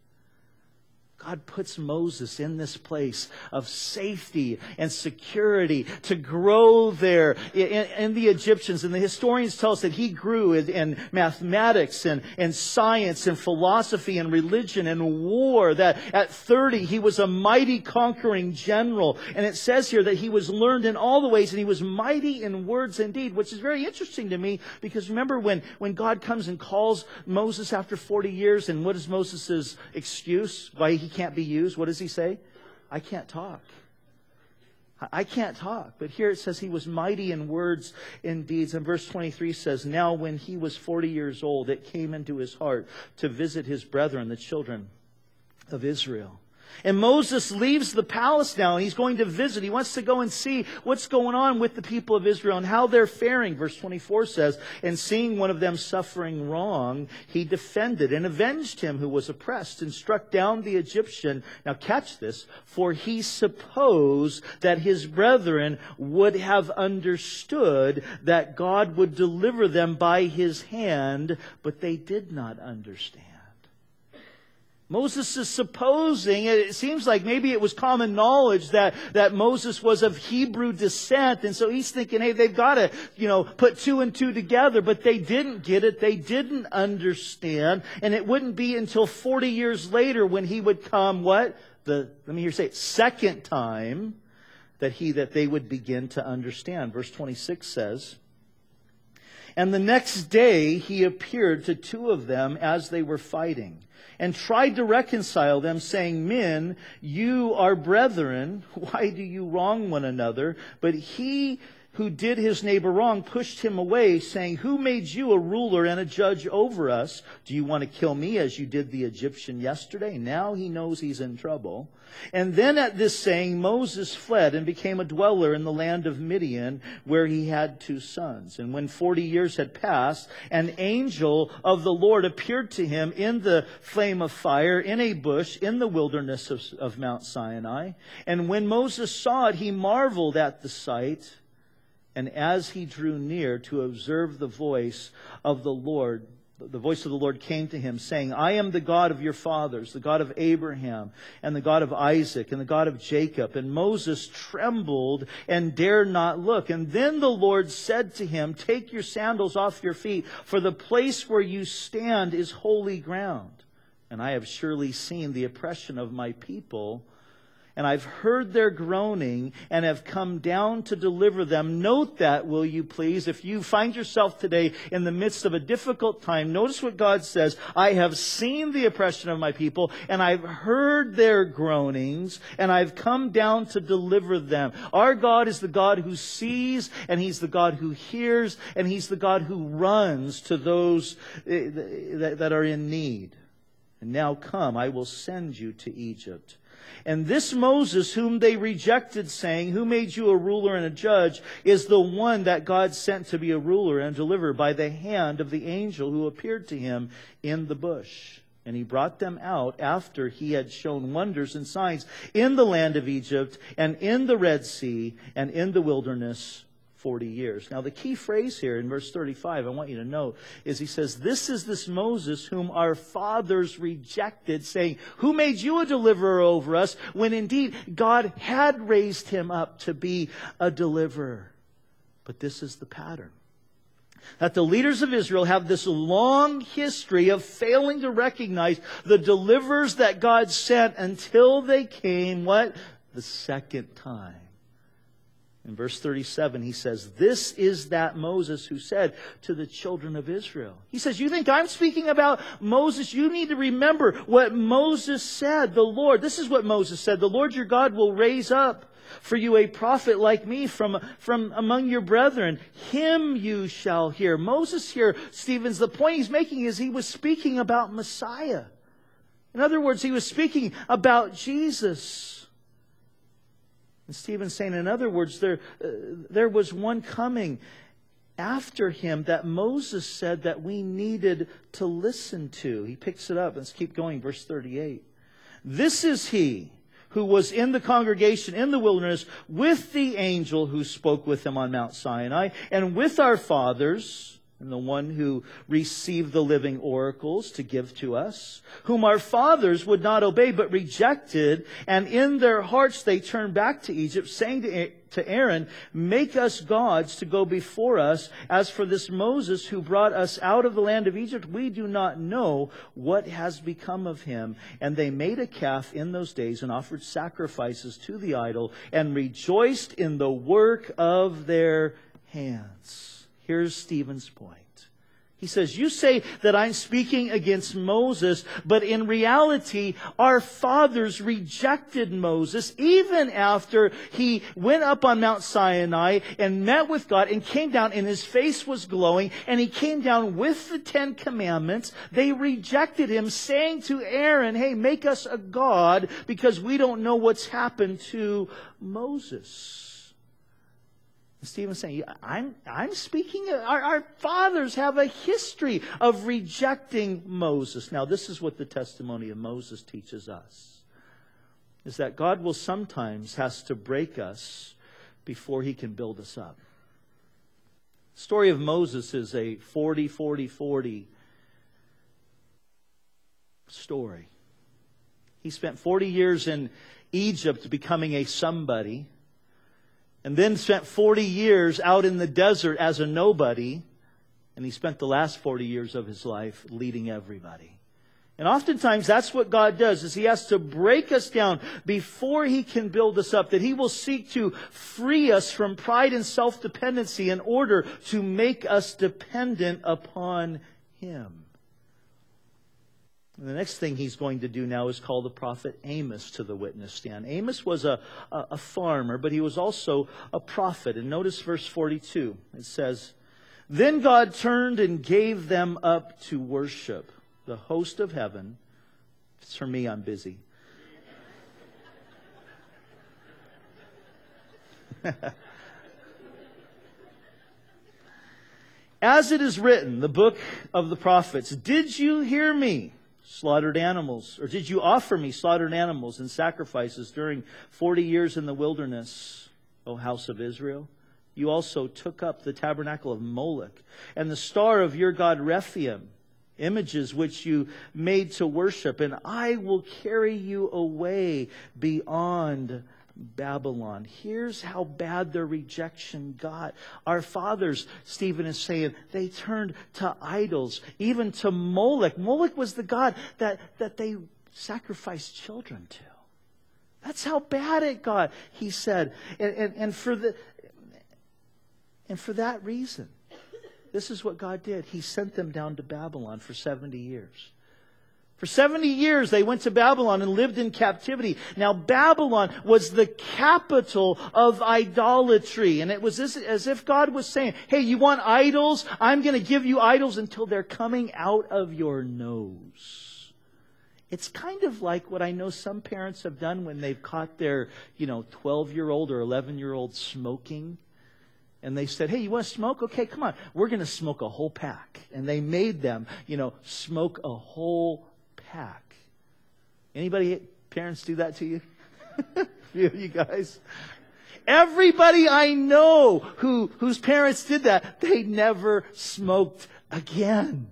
God puts Moses in this place of safety and security to grow there in, in the Egyptians. And the historians tell us that he grew in, in mathematics and, and science and philosophy and religion and war. That at thirty he was a mighty conquering general. And it says here that he was learned in all the ways and he was mighty in words and deed, which is very interesting to me because remember when, when God comes and calls Moses after forty years, and what is Moses' excuse? Why he can't be used? What does he say? I can't talk. I can't talk. But here it says he was mighty in words and deeds. And verse twenty-three says, now when he was forty years old, it came into his heart to visit his brethren, the children of Israel. And Moses leaves the palace now and he's going to visit. He wants to go and see what's going on with the people of Israel and how they're faring. Verse twenty-four says, and seeing one of them suffering wrong, he defended and avenged him who was oppressed and struck down the Egyptian. Now catch this, for he supposed that his brethren would have understood that God would deliver them by his hand, but they did not understand. Moses is supposing, it seems like maybe it was common knowledge that, that Moses was of Hebrew descent. And so he's thinking, hey, they've got to, you know, put two and two together. But they didn't get it. They didn't understand. And it wouldn't be until forty years later when he would come, what? The, let me hear you say it, second time that he, that they would begin to understand. Verse twenty-six says, and the next day he appeared to two of them as they were fighting, and tried to reconcile them, saying, men, you are brethren. Why do you wrong one another? But he who did his neighbor wrong pushed him away, saying, who made you a ruler and a judge over us? Do you want to kill me as you did the Egyptian yesterday? Now he knows he's in trouble. And then at this saying, Moses fled and became a dweller in the land of Midian, where he had two sons. And when forty years had passed, an angel of the Lord appeared to him in the flame of fire in a bush in the wilderness of, of Mount Sinai. And when Moses saw it, he marveled at the sight. And as he drew near to observe the voice of the Lord, the voice of the Lord came to him, saying, I am the God of your fathers, the God of Abraham, and the God of Isaac, and the God of Jacob. And Moses trembled and dared not look. And then the Lord said to him, take your sandals off your feet, for the place where you stand is holy ground. And I have surely seen the oppression of my people, and I've heard their groaning and have come down to deliver them. Note that, will you please? If you find yourself today in the midst of a difficult time, notice what God says. I have seen the oppression of my people, and I've heard their groanings, and I've come down to deliver them. Our God is the God who sees, and He's the God who hears, and He's the God who runs to those that are in need. And now come, I will send you to Egypt. And this Moses, whom they rejected, saying, who made you a ruler and a judge, is the one that God sent to be a ruler and deliverer by the hand of the angel who appeared to him in the bush. And he brought them out after he had shown wonders and signs in the land of Egypt and in the Red Sea and in the wilderness forty years. Now the key phrase here in verse thirty-five, I want you to note, is he says, this is this Moses whom our fathers rejected, saying, who made you a deliverer over us? When indeed God had raised him up to be a deliverer. But this is the pattern. That the leaders of Israel have this long history of failing to recognize the deliverers that God sent until they came, what? The second time. In verse thirty-seven, he says, this is that Moses who said to the children of Israel. He says, you think I'm speaking about Moses? You need to remember what Moses said. The Lord, this is what Moses said. The Lord your God will raise up for you a prophet like me from, from among your brethren. Him you shall hear. Moses here, Stephen's, the point he's making is he was speaking about Messiah. In other words, he was speaking about Jesus. And Stephen's saying, in other words, there, uh, there was one coming after him that Moses said that we needed to listen to. He picks it up. Let's keep going. Verse thirty-eight. This is he who was in the congregation in the wilderness with the angel who spoke with him on Mount Sinai, and with our fathers, and the one who received the living oracles to give to us, whom our fathers would not obey, but rejected, and in their hearts they turned back to Egypt, saying to to Aaron, make us gods to go before us. As for this Moses who brought us out of the land of Egypt, we do not know what has become of him. And they made a calf in those days and offered sacrifices to the idol and rejoiced in the work of their hands. Here's Stephen's point. He says, you say that I'm speaking against Moses, but in reality, our fathers rejected Moses even after he went up on Mount Sinai and met with God and came down and his face was glowing and he came down with the Ten Commandments. They rejected him, saying to Aaron, hey, make us a god because we don't know what's happened to Moses. Stephen's saying, I'm, I'm speaking, our, our fathers have a history of rejecting Moses. Now, this is what the testimony of Moses teaches us, is that God will sometimes has to break us before he can build us up. The story of Moses is a forty, forty, forty story. He spent forty years in Egypt becoming a somebody, and then spent forty years out in the desert as a nobody. And he spent the last forty years of his life leading everybody. And oftentimes that's what God does, is he has to break us down before he can build us up. That he will seek to free us from pride and self-dependency in order to make us dependent upon him. And the next thing he's going to do now is call the prophet Amos to the witness stand. Amos was a, a, a farmer, but he was also a prophet. And notice verse forty-two. It says, then God turned and gave them up to worship the host of heaven. If it's for me, I'm busy. As it is written, the book of the prophets, did you hear me? Slaughtered animals, or did you offer me slaughtered animals and sacrifices during forty years in the wilderness, O house of Israel? You also took up the tabernacle of Moloch and the star of your god Rephaim, images which you made to worship, and I will carry you away beyond Babylon. Here's how bad their rejection got. Our fathers, Stephen is saying, they turned to idols, even to Moloch. Moloch was the god that, that they sacrificed children to. That's how bad it got, he said. And, and, and for the and for that reason, this is what God did. He sent them down to Babylon for seventy years. For seventy years, they went to Babylon and lived in captivity. Now, Babylon was the capital of idolatry. And it was as, as if God was saying, hey, you want idols? I'm going to give you idols until they're coming out of your nose. It's kind of like what I know some parents have done when they've caught their, you know, twelve-year-old or eleven-year-old smoking. And they said, hey, you want to smoke? Okay, come on. We're going to smoke a whole pack. And they made them, you know, smoke a whole pack. Anybody, parents, do that to you? Few of you guys. Everybody I know who whose parents did that, they never smoked again.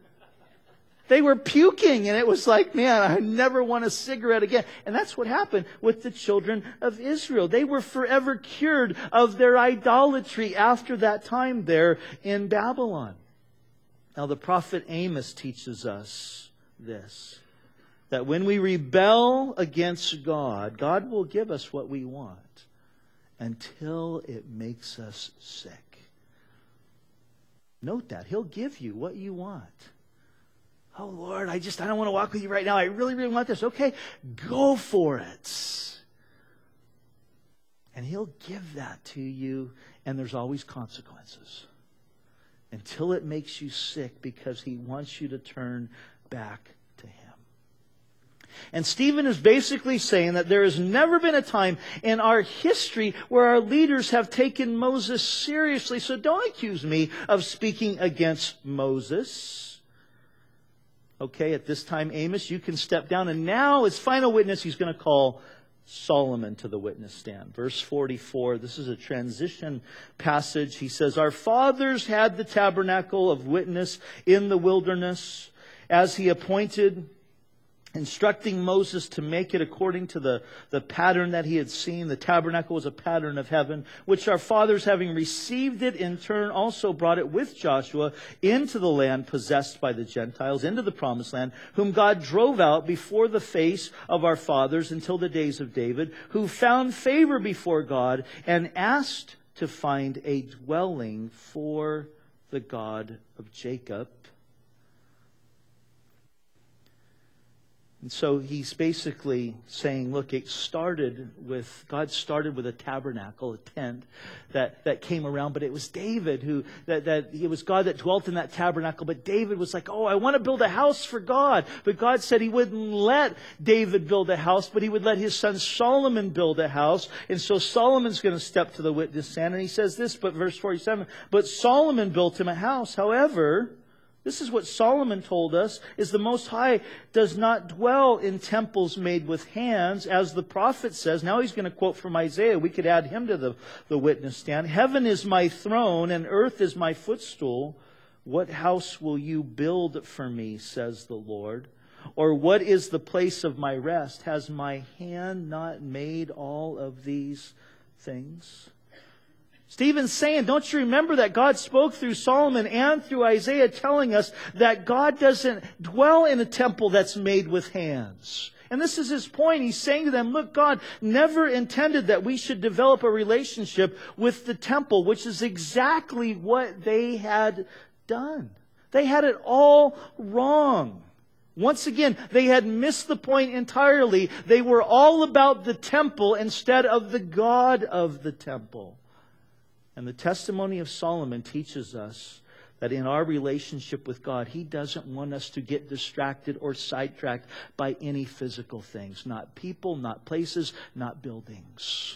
They were puking, and it was like, man, I never want a cigarette again. And that's what happened with the children of Israel. They were forever cured of their idolatry after that time there in Babylon. Now, the prophet Amos teaches us this, that when we rebel against God, God will give us what we want until it makes us sick. Note that. He'll give you what you want. Oh, Lord, I just, I don't want to walk with you right now. I really, really want this. Okay, go for it. And He'll give that to you, and there's always consequences. Until it makes you sick, because He wants you to turn back to Him. And Stephen is basically saying that there has never been a time in our history where our leaders have taken Moses seriously. So don't accuse me of speaking against Moses. Okay, at this time, Amos, you can step down. And now, as final witness, he's going to call Solomon to the witness stand. Verse forty-four, this is a transition passage. He says, "Our fathers had the tabernacle of witness in the wilderness, as he appointed, instructing Moses to make it according to the, the pattern that he had seen. The tabernacle was a pattern of heaven, which our fathers, having received it in turn, also brought it with Joshua into the land possessed by the Gentiles, into the promised land, whom God drove out before the face of our fathers until the days of David, who found favor before God and asked to find a dwelling for the God of Jacob." And so he's basically saying, look, it started with, God started with a tabernacle, a tent that, that came around, but it was David who, that, that it was God that dwelt in that tabernacle, but David was like, oh, I want to build a house for God. But God said he wouldn't let David build a house, but he would let his son Solomon build a house. And so Solomon's going to step to the witness stand, and he says this, but verse forty-seven, "But Solomon built him a house. However," this is what Solomon told us, "is the Most High does not dwell in temples made with hands, as the prophet says." Now he's going to quote from Isaiah. We could add him to the, the witness stand. "Heaven is my throne, and earth is my footstool. What house will you build for me, says the Lord? Or what is the place of my rest? Has my hand not made all of these things?" Stephen's saying, don't you remember that God spoke through Solomon and through Isaiah, telling us that God doesn't dwell in a temple that's made with hands? And this is his point. He's saying to them, look, God never intended that we should develop a relationship with the temple, which is exactly what they had done. They had it all wrong. Once again, they had missed the point entirely. They were all about the temple instead of the God of the temple. And the testimony of Solomon teaches us that in our relationship with God, He doesn't want us to get distracted or sidetracked by any physical things. Not people, not places, not buildings.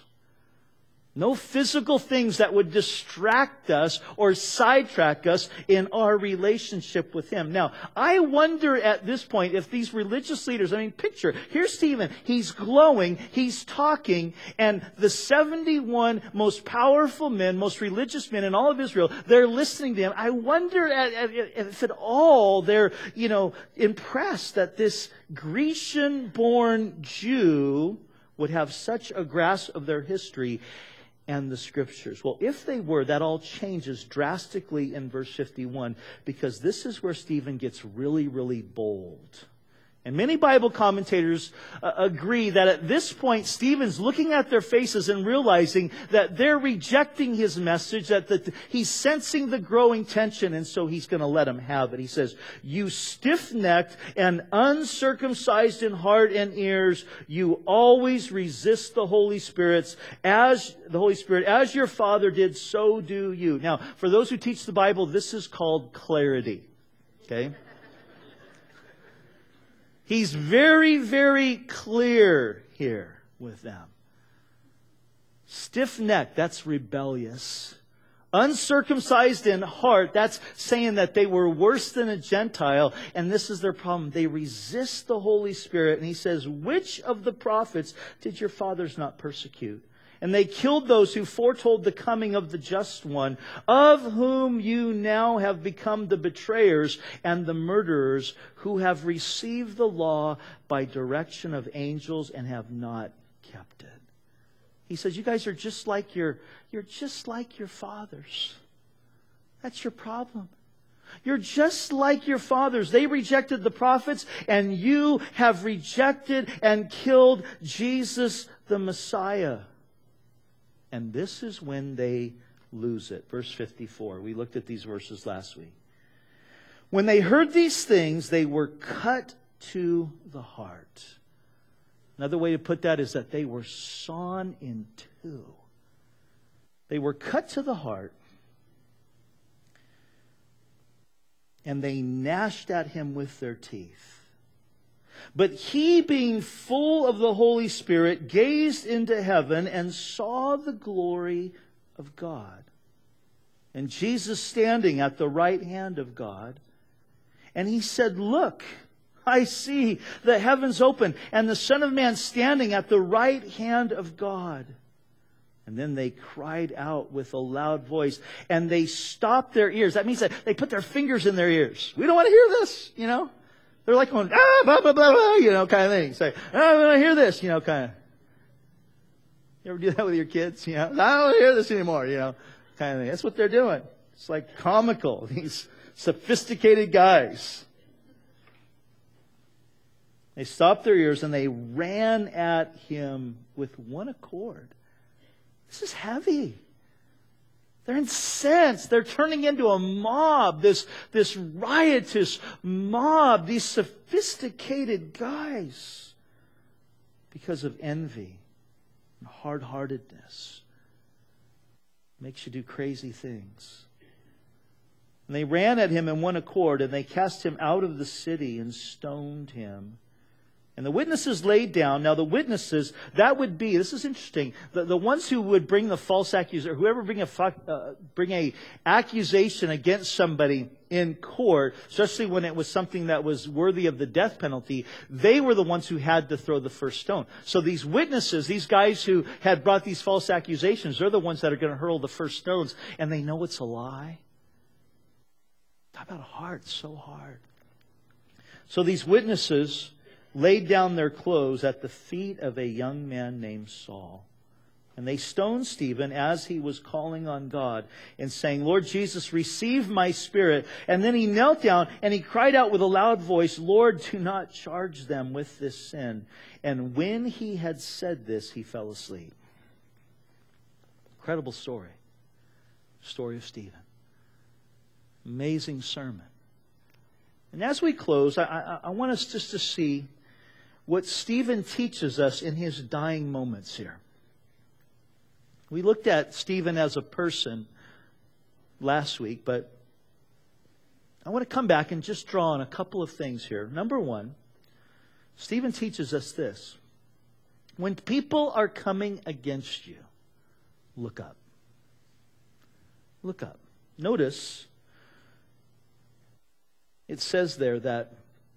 No physical things that would distract us or sidetrack us in our relationship with Him. Now, I wonder at this point if these religious leaders, I mean, picture, here's Stephen, he's glowing, he's talking, and the seventy-one most powerful men, most religious men in all of Israel, they're listening to him. I wonder at, at, if at all they're, you know, impressed that this Grecian-born Jew would have such a grasp of their history and the Scriptures. Well, if they were, that all changes drastically in verse fifty-one, because this is where Stephen gets really, really bold. And many Bible commentators uh, agree that at this point, Stephen's looking at their faces and realizing that they're rejecting his message, that the, he's sensing the growing tension, and so he's going to let them have it. He says, "You stiff-necked and uncircumcised in heart and ears, you always resist the Holy Spirit, as the Holy Spirit, as your father did, so do you." Now, for those who teach the Bible, this is called clarity. Okay? He's very, very clear here with them. Stiff-necked, that's rebellious. Uncircumcised in heart, that's saying that they were worse than a Gentile. And this is their problem. They resist the Holy Spirit. And he says, "Which of the prophets did your fathers not persecute? And they killed those who foretold the coming of the Just One, of whom you now have become the betrayers and the murderers, who have received the law by direction of angels and have not kept it." He says, you guys are just like your, you're just like your fathers. That's your problem. You're just like your fathers. They rejected the prophets, and you have rejected and killed Jesus the Messiah. And this is when they lose it. Verse fifty-four. We looked at these verses last week. "When they heard these things, they were cut to the heart." Another way to put that is that they were sawn in two. They were cut to the heart. And they gnashed at him with their teeth. But he, being full of the Holy Spirit, gazed into heaven and saw the glory of God, and Jesus standing at the right hand of God. And he said, "Look, I see the heavens open and the Son of Man standing at the right hand of God. And then they cried out with a loud voice, and they stopped their ears. That means that they put their fingers in their ears. We don't want to hear this, you know. They're like going, ah, blah, blah, blah, blah, you know, kind of thing. Say, I don't want to hear this, you know, kind of. You ever do that with your kids? You know, I don't want to hear this anymore, you know, kind of thing. That's what they're doing. It's like comical. These sophisticated guys. They stopped their ears and they ran at him with one accord. This is heavy. They're incensed. They're turning into a mob, this, this riotous mob, these sophisticated guys, because of envy and hard-heartedness. Makes you do crazy things. And they ran at him in one accord, and they cast him out of the city and stoned him. And the witnesses laid down. Now the witnesses, that would be, this is interesting, the, the ones who would bring the false accusation, whoever bring a, uh, bring a accusation against somebody in court, especially when it was something that was worthy of the death penalty, they were the ones who had to throw the first stone. So these witnesses, these guys who had brought these false accusations, they're the ones that are going to hurl the first stones. And they know it's a lie. Talk about a heart so hard. So these witnesses laid down their clothes at the feet of a young man named Saul. And they stoned Stephen as he was calling on God and saying, Lord Jesus, receive my spirit. And then he knelt down and he cried out with a loud voice, Lord, do not charge them with this sin. And when he had said this, he fell asleep. Incredible story. Story of Stephen. Amazing sermon. And as we close, I, I, I want us just to see what Stephen teaches us in his dying moments here. We looked at Stephen as a person last week, but I want to come back and just draw on a couple of things here. Number one, Stephen teaches us this. When people are coming against you, look up. Look up. Notice it says there that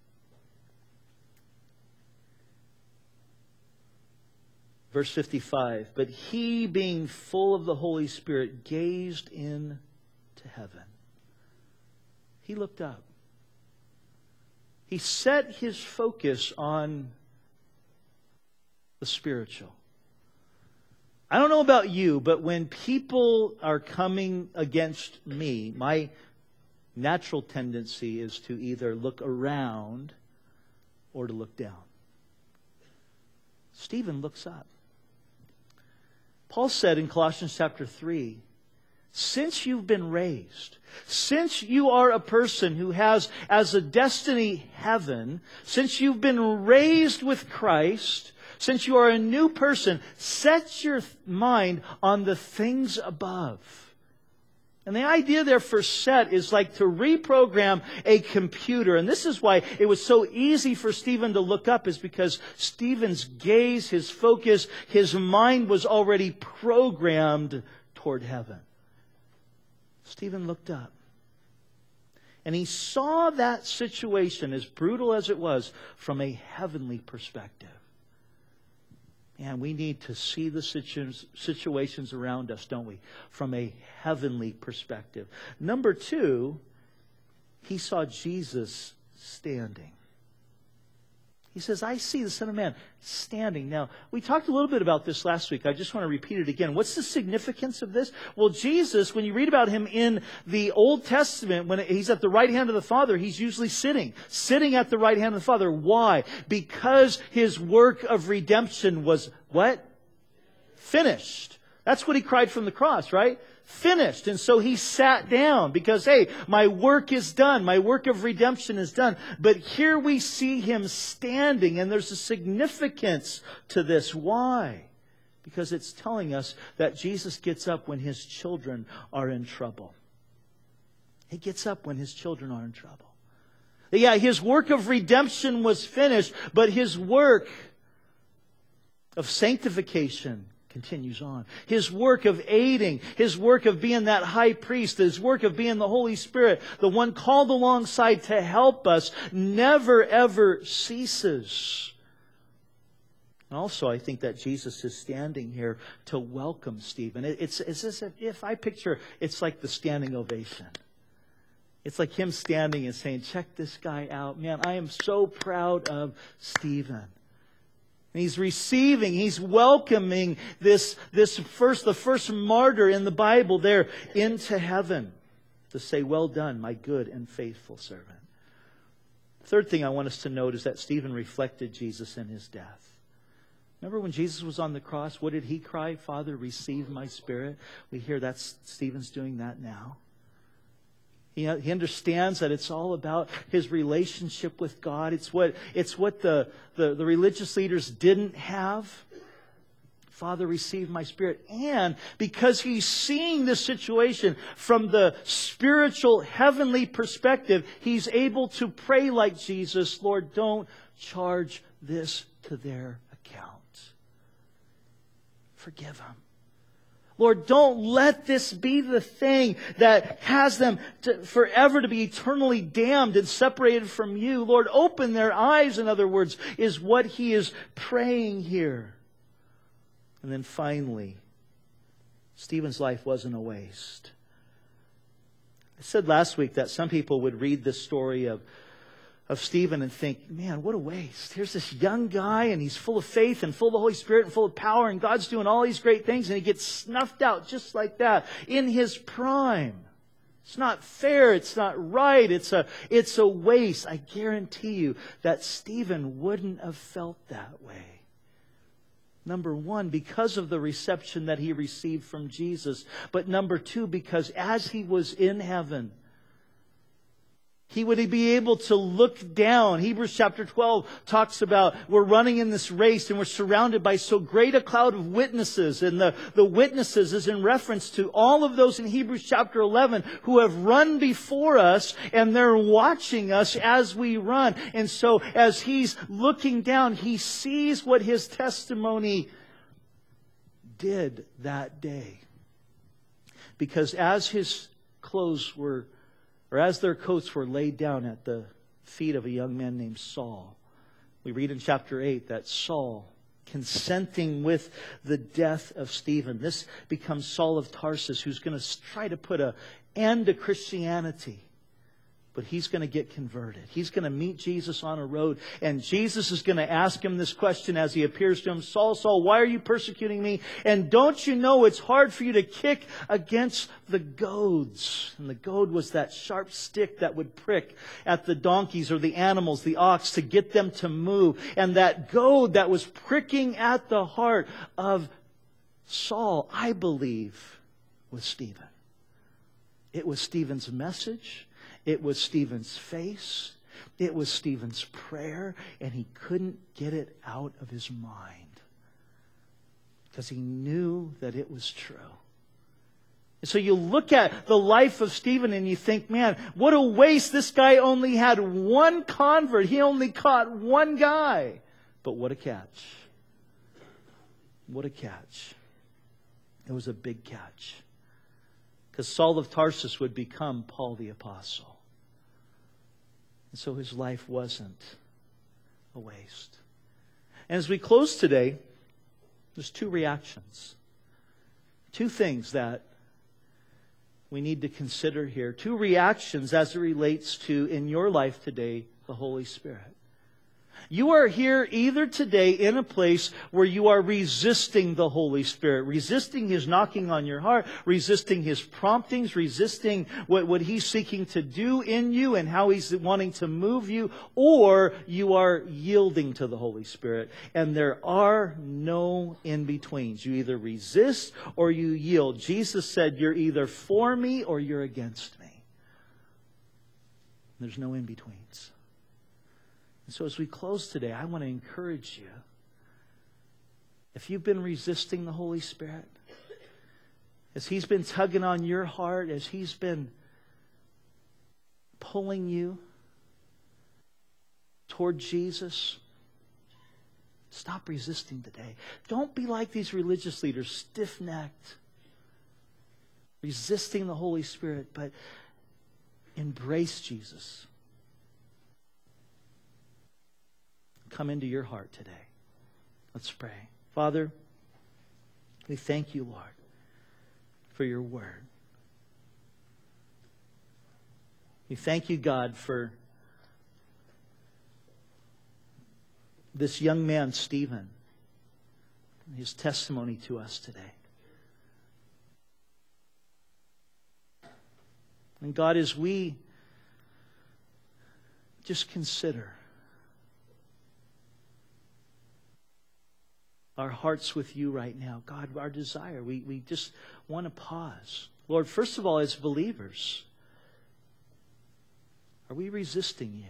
verse fifty-five, but he, being full of the Holy Spirit, gazed into heaven. He looked up. He set his focus on the spiritual. I don't know about you, but when people are coming against me, my natural tendency is to either look around or to look down. Stephen looks up. Paul said in Colossians chapter three, since you've been raised, since you are a person who has as a destiny heaven, since you've been raised with Christ, since you are a new person, set your mind on the things above. And the idea there for set is like to reprogram a computer. And this is why it was so easy for Stephen to look up, is because Stephen's gaze, his focus, his mind was already programmed toward heaven. Stephen looked up. And he saw that situation, as brutal as it was, from a heavenly perspective. And we need to see the situ- situations around us, don't we? From a heavenly perspective. Number two, he saw Jesus standing. He says, I see the Son of Man standing. Now, we talked a little bit about this last week. I just want to repeat it again. What's the significance of this? Well, Jesus, when you read about him in the Old Testament, when he's at the right hand of the Father, he's usually sitting. Sitting at the right hand of the Father. Why? Because his work of redemption was what? Finished. That's what he cried from the cross, right? Finished. And so he sat down because, hey, my work is done. My work of redemption is done. But here we see him standing, and there's a significance to this. Why? Because it's telling us that Jesus gets up when his children are in trouble. He gets up when his children are in trouble. Yeah, his work of redemption was finished, but his work of sanctification continues on. His work of aiding, His work of being that high priest, His work of being the Holy Spirit, the one called alongside to help us, never ever ceases. And also, I think that Jesus is standing here to welcome Stephen. It's, it's as if I picture, it's like the standing ovation. It's like Him standing and saying, check this guy out. Man, I am so proud of Stephen. And he's receiving, he's welcoming this, this first, the first martyr in the Bible there into heaven to say, well done, my good and faithful servant. Third thing I want us to note is that Stephen reflected Jesus in His death. Remember when Jesus was on the cross, what did He cry? Father, receive my spirit. We hear that Stephen's doing that now. He, he understands that it's all about his relationship with God. It's what, it's what the, the, the religious leaders didn't have. Father, receive my spirit. And because he's seeing this situation from the spiritual, heavenly perspective, he's able to pray like Jesus, Lord, don't charge this to their account. Forgive them. Lord, don't let this be the thing that has them to, forever to be eternally damned and separated from You. Lord, open their eyes, in other words, is what he is praying here. And then finally, Stephen's life wasn't a waste. I said last week that some people would read this story of of Stephen and think, man, what a waste. Here's this young guy and he's full of faith and full of the Holy Spirit and full of power and God's doing all these great things and he gets snuffed out just like that in his prime. It's not fair. It's not right. It's a, it's a waste. I guarantee you that Stephen wouldn't have felt that way. Number one, because of the reception that he received from Jesus. But number two, because as he was in heaven, he would be able to look down. Hebrews chapter twelve talks about we're running in this race and we're surrounded by so great a cloud of witnesses. And the, the witnesses is in reference to all of those in Hebrews chapter eleven who have run before us and they're watching us as we run. And so as he's looking down, he sees what his testimony did that day. Because as his clothes were Or as their coats were laid down at the feet of a young man named Saul. We read in chapter eight that Saul, consenting with the death of Stephen, this becomes Saul of Tarsus, who's going to try to put an end to Christianity. But he's going to get converted. He's going to meet Jesus on a road. And Jesus is going to ask him this question as he appears to him. Saul, Saul, why are you persecuting me? And don't you know it's hard for you to kick against the goads? And the goad was that sharp stick that would prick at the donkeys or the animals, the ox, to get them to move. And that goad that was pricking at the heart of Saul, I believe, was Stephen. It was Stephen's message. It was Stephen's face. It was Stephen's prayer. And he couldn't get it out of his mind. Because he knew that it was true. And so you look at the life of Stephen and you think, man, what a waste. This guy only had one convert. He only caught one guy. But what a catch. What a catch. It was a big catch. Because Saul of Tarsus would become Paul the Apostle. And so his life wasn't a waste. And as we close today, there's two reactions. Two things that we need to consider here. Two reactions as it relates to, in your life today, the Holy Spirit. You are here either today in a place where you are resisting the Holy Spirit, resisting His knocking on your heart, resisting His promptings, resisting what, what He's seeking to do in you and how He's wanting to move you, or you are yielding to the Holy Spirit. And there are no in-betweens. You either resist or you yield. Jesus said, you're either for me or you're against me. There's no in-betweens. And so as we close today, I want to encourage you. If you've been resisting the Holy Spirit, as He's been tugging on your heart, as He's been pulling you toward Jesus, Stop resisting today. Don't be like these religious leaders, stiff-necked, resisting the Holy Spirit, but embrace Jesus. Come into your heart today. Let's pray. Father, we thank you, Lord, for your word. We thank you, God, for this young man, Stephen, and his testimony to us today. And God, as we just consider our hearts with you right now, God, our desire, we, we just want to pause. Lord, first of all, as believers, are we resisting you?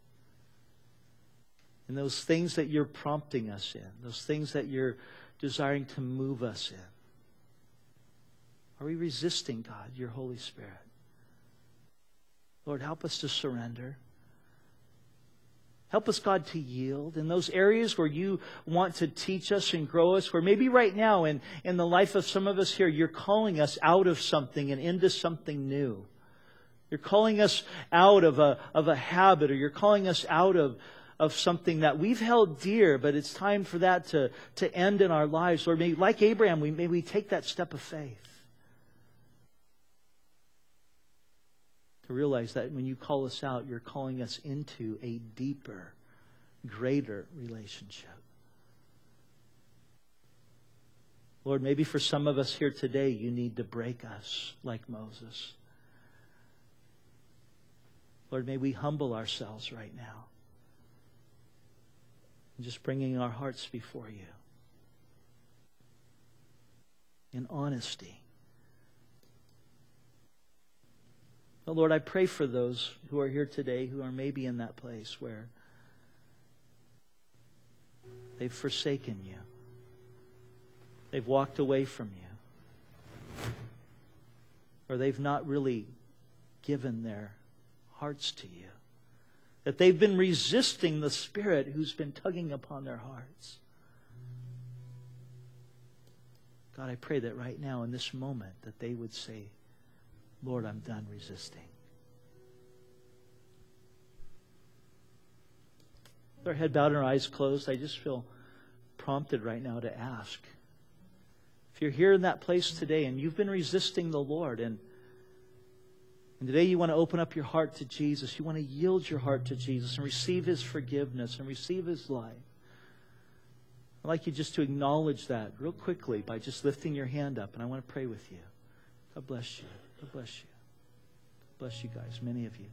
And those things that you're prompting us in, those things that you're desiring to move us in, are we resisting, God, your Holy Spirit? Lord, help us to surrender. Help us, God, to yield in those areas where you want to teach us and grow us, where maybe right now in, in the life of some of us here, you're calling us out of something and into something new. You're calling us out of a, of a habit, or you're calling us out of, of something that we've held dear, but it's time for that to, to end in our lives. Lord, maybe, like Abraham, we, maybe we take that step of faith. To realize that when you call us out, you're calling us into a deeper, greater relationship. Lord, maybe for some of us here today, you need to break us like Moses. Lord, may we humble ourselves right now. And just bringing our hearts before you. In honesty. But Lord, I pray for those who are here today who are maybe in that place where they've forsaken you. They've walked away from you. Or they've not really given their hearts to you. That they've been resisting the Spirit who's been tugging upon their hearts. God, I pray that right now in this moment that they would say, Lord, I'm done resisting. With our head bowed and our eyes closed, I just feel prompted right now to ask. If you're here in that place today and you've been resisting the Lord, and, and today you want to open up your heart to Jesus, you want to yield your heart to Jesus and receive His forgiveness and receive His life, I'd like you just to acknowledge that real quickly by just lifting your hand up, and I want to pray with you. God bless you. God bless you. God bless you guys, many of you.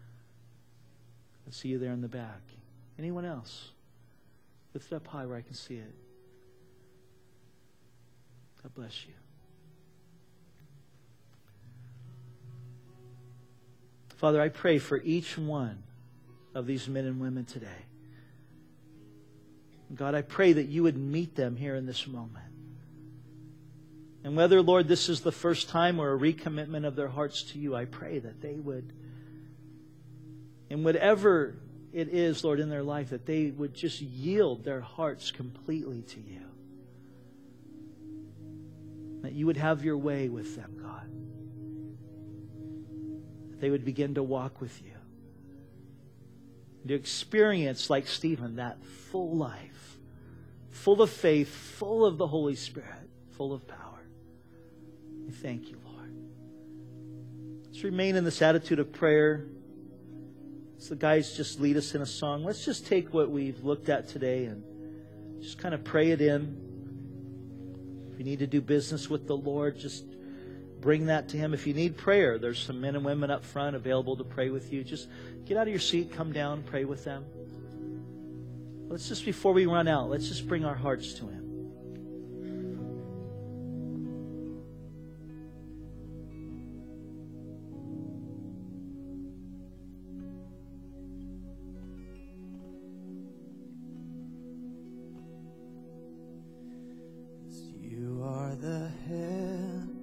I see you there in the back. Anyone else? Lift it up high where I can see it. God bless you. Father, I pray for each one of these men and women today. God, I pray that you would meet them here in this moment. And whether, Lord, this is the first time or a recommitment of their hearts to you, I pray that they would, in whatever it is, Lord, in their life, that they would just yield their hearts completely to you. That you would have your way with them, God. That they would begin to walk with you. To experience, like Stephen, that full life, full of faith, full of the Holy Spirit, full of power. We thank you, Lord. Let's remain in this attitude of prayer. As the guys just lead us in a song, let's just take what we've looked at today and just kind of pray it in. If you need to do business with the Lord, just bring that to Him. If you need prayer, there's some men and women up front available to pray with you. Just get out of your seat, come down, pray with them. Let's just, before we run out, let's just bring our hearts to Him. You are the hand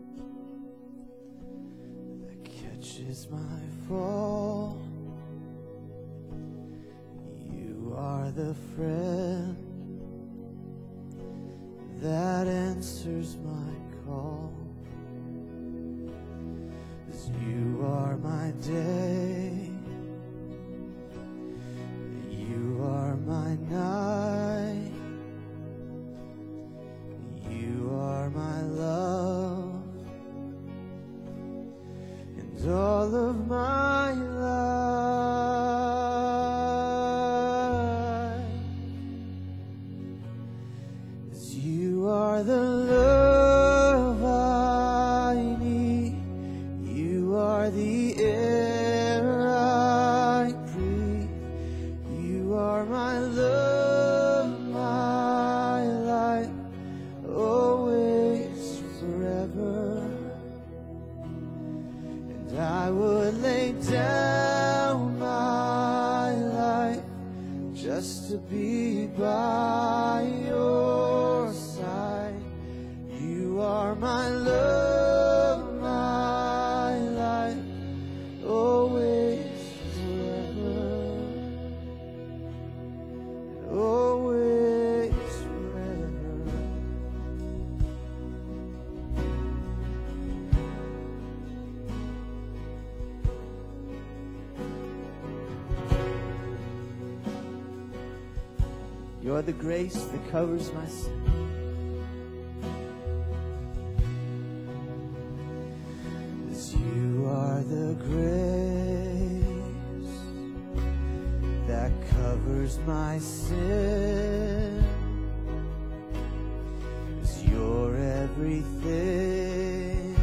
that catches my fall. You are the friend that answers my call. 'Cause you are my day, you are my night, you are my love, and all of my life. 'Cause you are the love I need, you are the air I breathe, you are my love, my life, always, forever. And I would lay down my life just to be by your side. You are my love, my life, always, forever, always, forever. You're the grace that covers my sin. 'Cause you are the grace that covers my sin. 'Cause you're everything,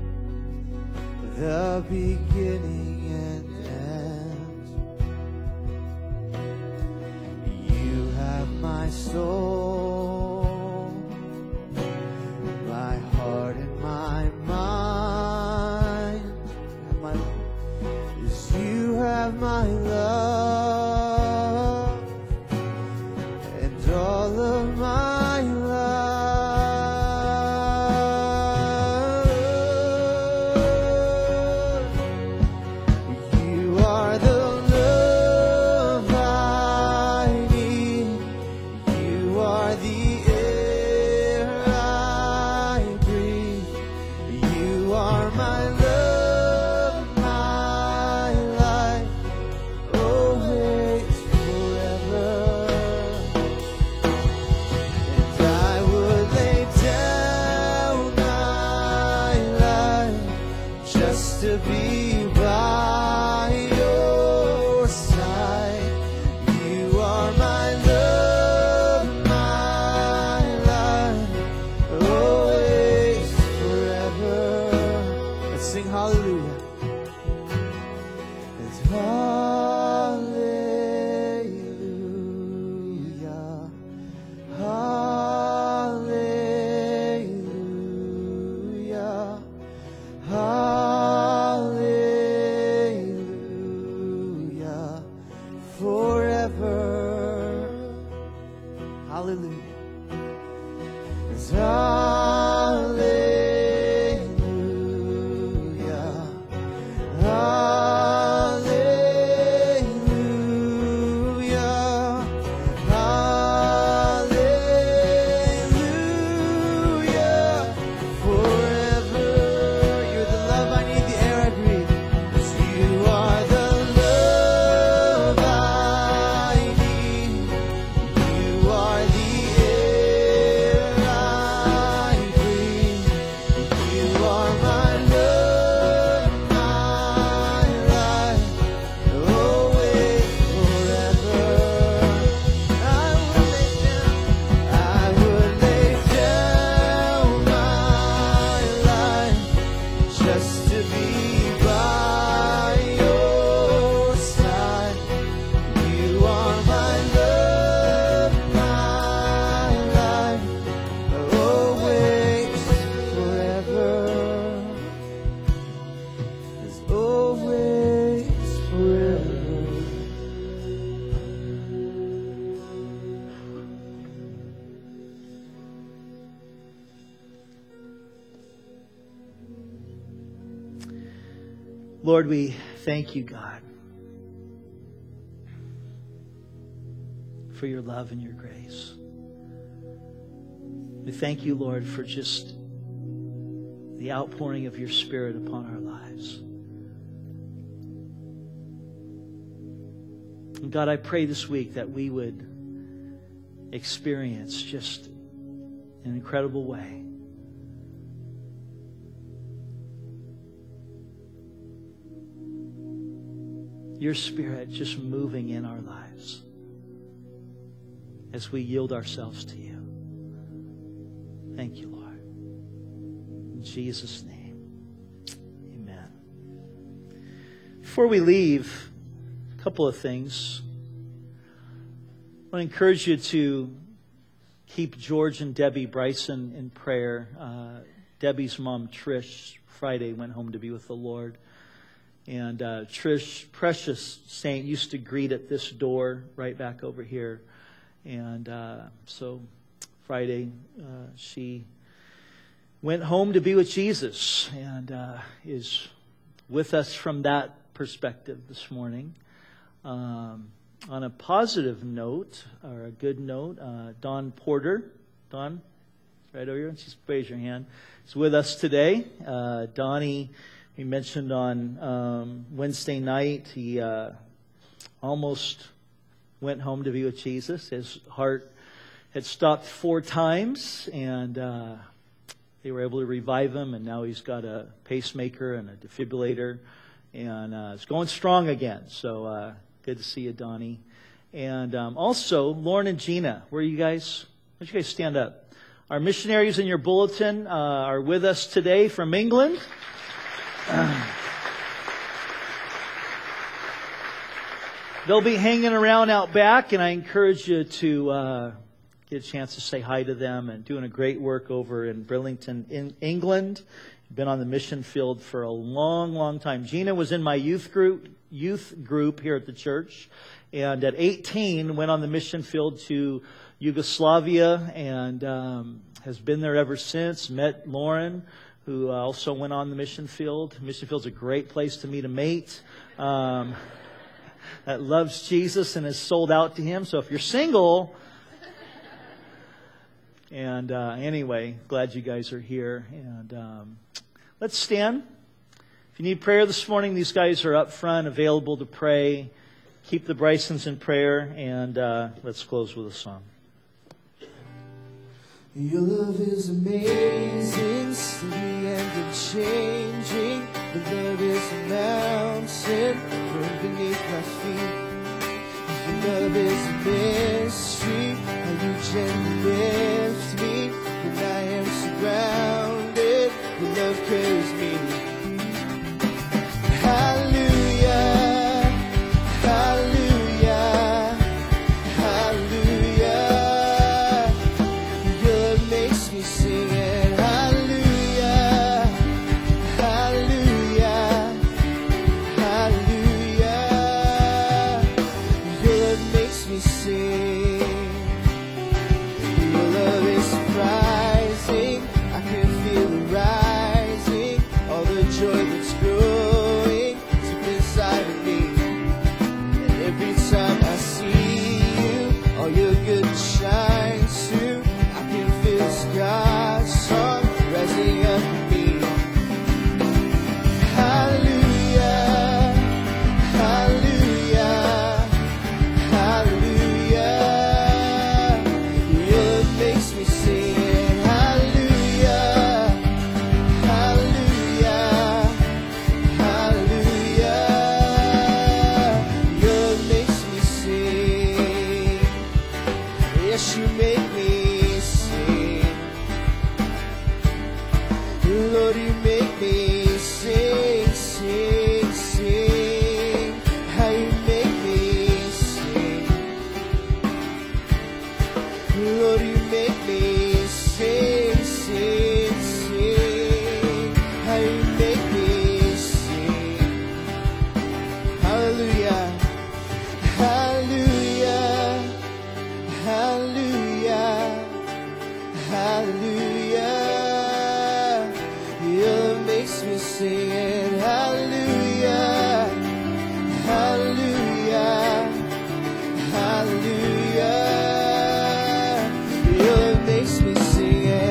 the beginning and end. You have my soul, my heart and my mind. Have my, 'cause you have my love and all of my life. You are the love I need, you are the air I breathe, you are my love, my life, always, forever. And I would lay down my life just to be by your side. You are my love, my life, always, forever. Let's sing hallelujah. It's hallelujah, hallelujah, hallelujah, forever. Hallelujah. It's hallelujah, hallelujah, hallelujah, forever. You're the love I need, the air I breathe. 'Cause you are the love I need, you are the air I breathe, you are my love, my life, always, forever. I would lay down, I would lay down my life just to be by your side. You are my love, my life, always, forever. 'Cause always, forever. Lord, we thank you, God, for your love and your grace. We thank you, Lord, for just the outpouring of your Spirit upon our lives. And God, I pray this week that we would experience just an incredible way your Spirit just moving in our lives as we yield ourselves to you. Thank you, Lord. In Jesus' name, amen. Before we leave, a couple of things. I want to encourage you to keep George and Debbie Bryson in prayer. Uh, Debbie's mom, Trish, Friday went home to be with the Lord. And uh, Trish, precious saint, used to greet at this door right back over here. And uh, so Friday, uh, she went home to be with Jesus and uh, is with us from that perspective this morning. Um, on a positive note, or a good note, uh, Dawn Porter, Dawn, right over here, just raise your hand, is with us today. Uh, Donnie, we mentioned on um, Wednesday night, he uh, almost went home to be with Jesus. His heart had stopped four times, and uh, they were able to revive him, and now he's got a pacemaker and a defibrillator, and uh, it's going strong again. So uh, good to see you, Donnie. And um, also, Lauren and Gina, where are you guys? Why don't you guys stand up? Our missionaries in your bulletin uh, are with us today from England. They'll be hanging around out back, and I encourage you to uh, get a chance to say hi to them, and doing a great work over in Burlington, in England. Been on the mission field for a long, long time. Gina was in my youth group, youth group here at the church, and at eighteen went on the mission field to Yugoslavia, and um, has been there ever since. Met Lauren, who also went on the mission field. Mission field's a great place to meet a mate um, that loves Jesus and is sold out to Him. So if you're single, and uh, anyway, glad you guys are here. And um, let's stand. If you need prayer this morning, these guys are up front, available to pray. Keep the Brysons in prayer, and uh, let's close with a song. Your love is amazing, steady and unchanging. But there is a mountain right beneath my feet. Your love is a mystery, how you gently lift me when I am surrounded. Your love carries me. Hallelujah, hallelujah, hallelujah. Your love makes me sing it. Hallelujah, hallelujah, hallelujah. Your love makes me sing. Your love is surprising. I can feel it rising. All the joy that's growing deep inside of me. And every time I see you, all your goodness shines through. I can feel God's song rising up in me. Hallelujah, hallelujah, hallelujah. Your love makes me sing it. Hallelujah, hallelujah, hallelujah. Your love makes me sing. Yes, you make me sing. Lord, you make me sing, sing, sing. How you make me sing. Lord, you make me sing, sing, sing. How you make me sing. Hallelujah, hallelujah, hallelujah, hallelujah. Your love makes me sing it. Hallelujah, hallelujah, hallelujah. Your love makes me sing it.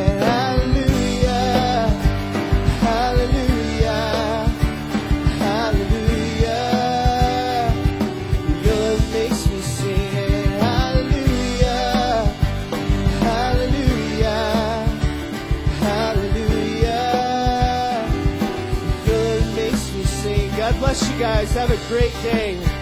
bless you guys. Have a great day.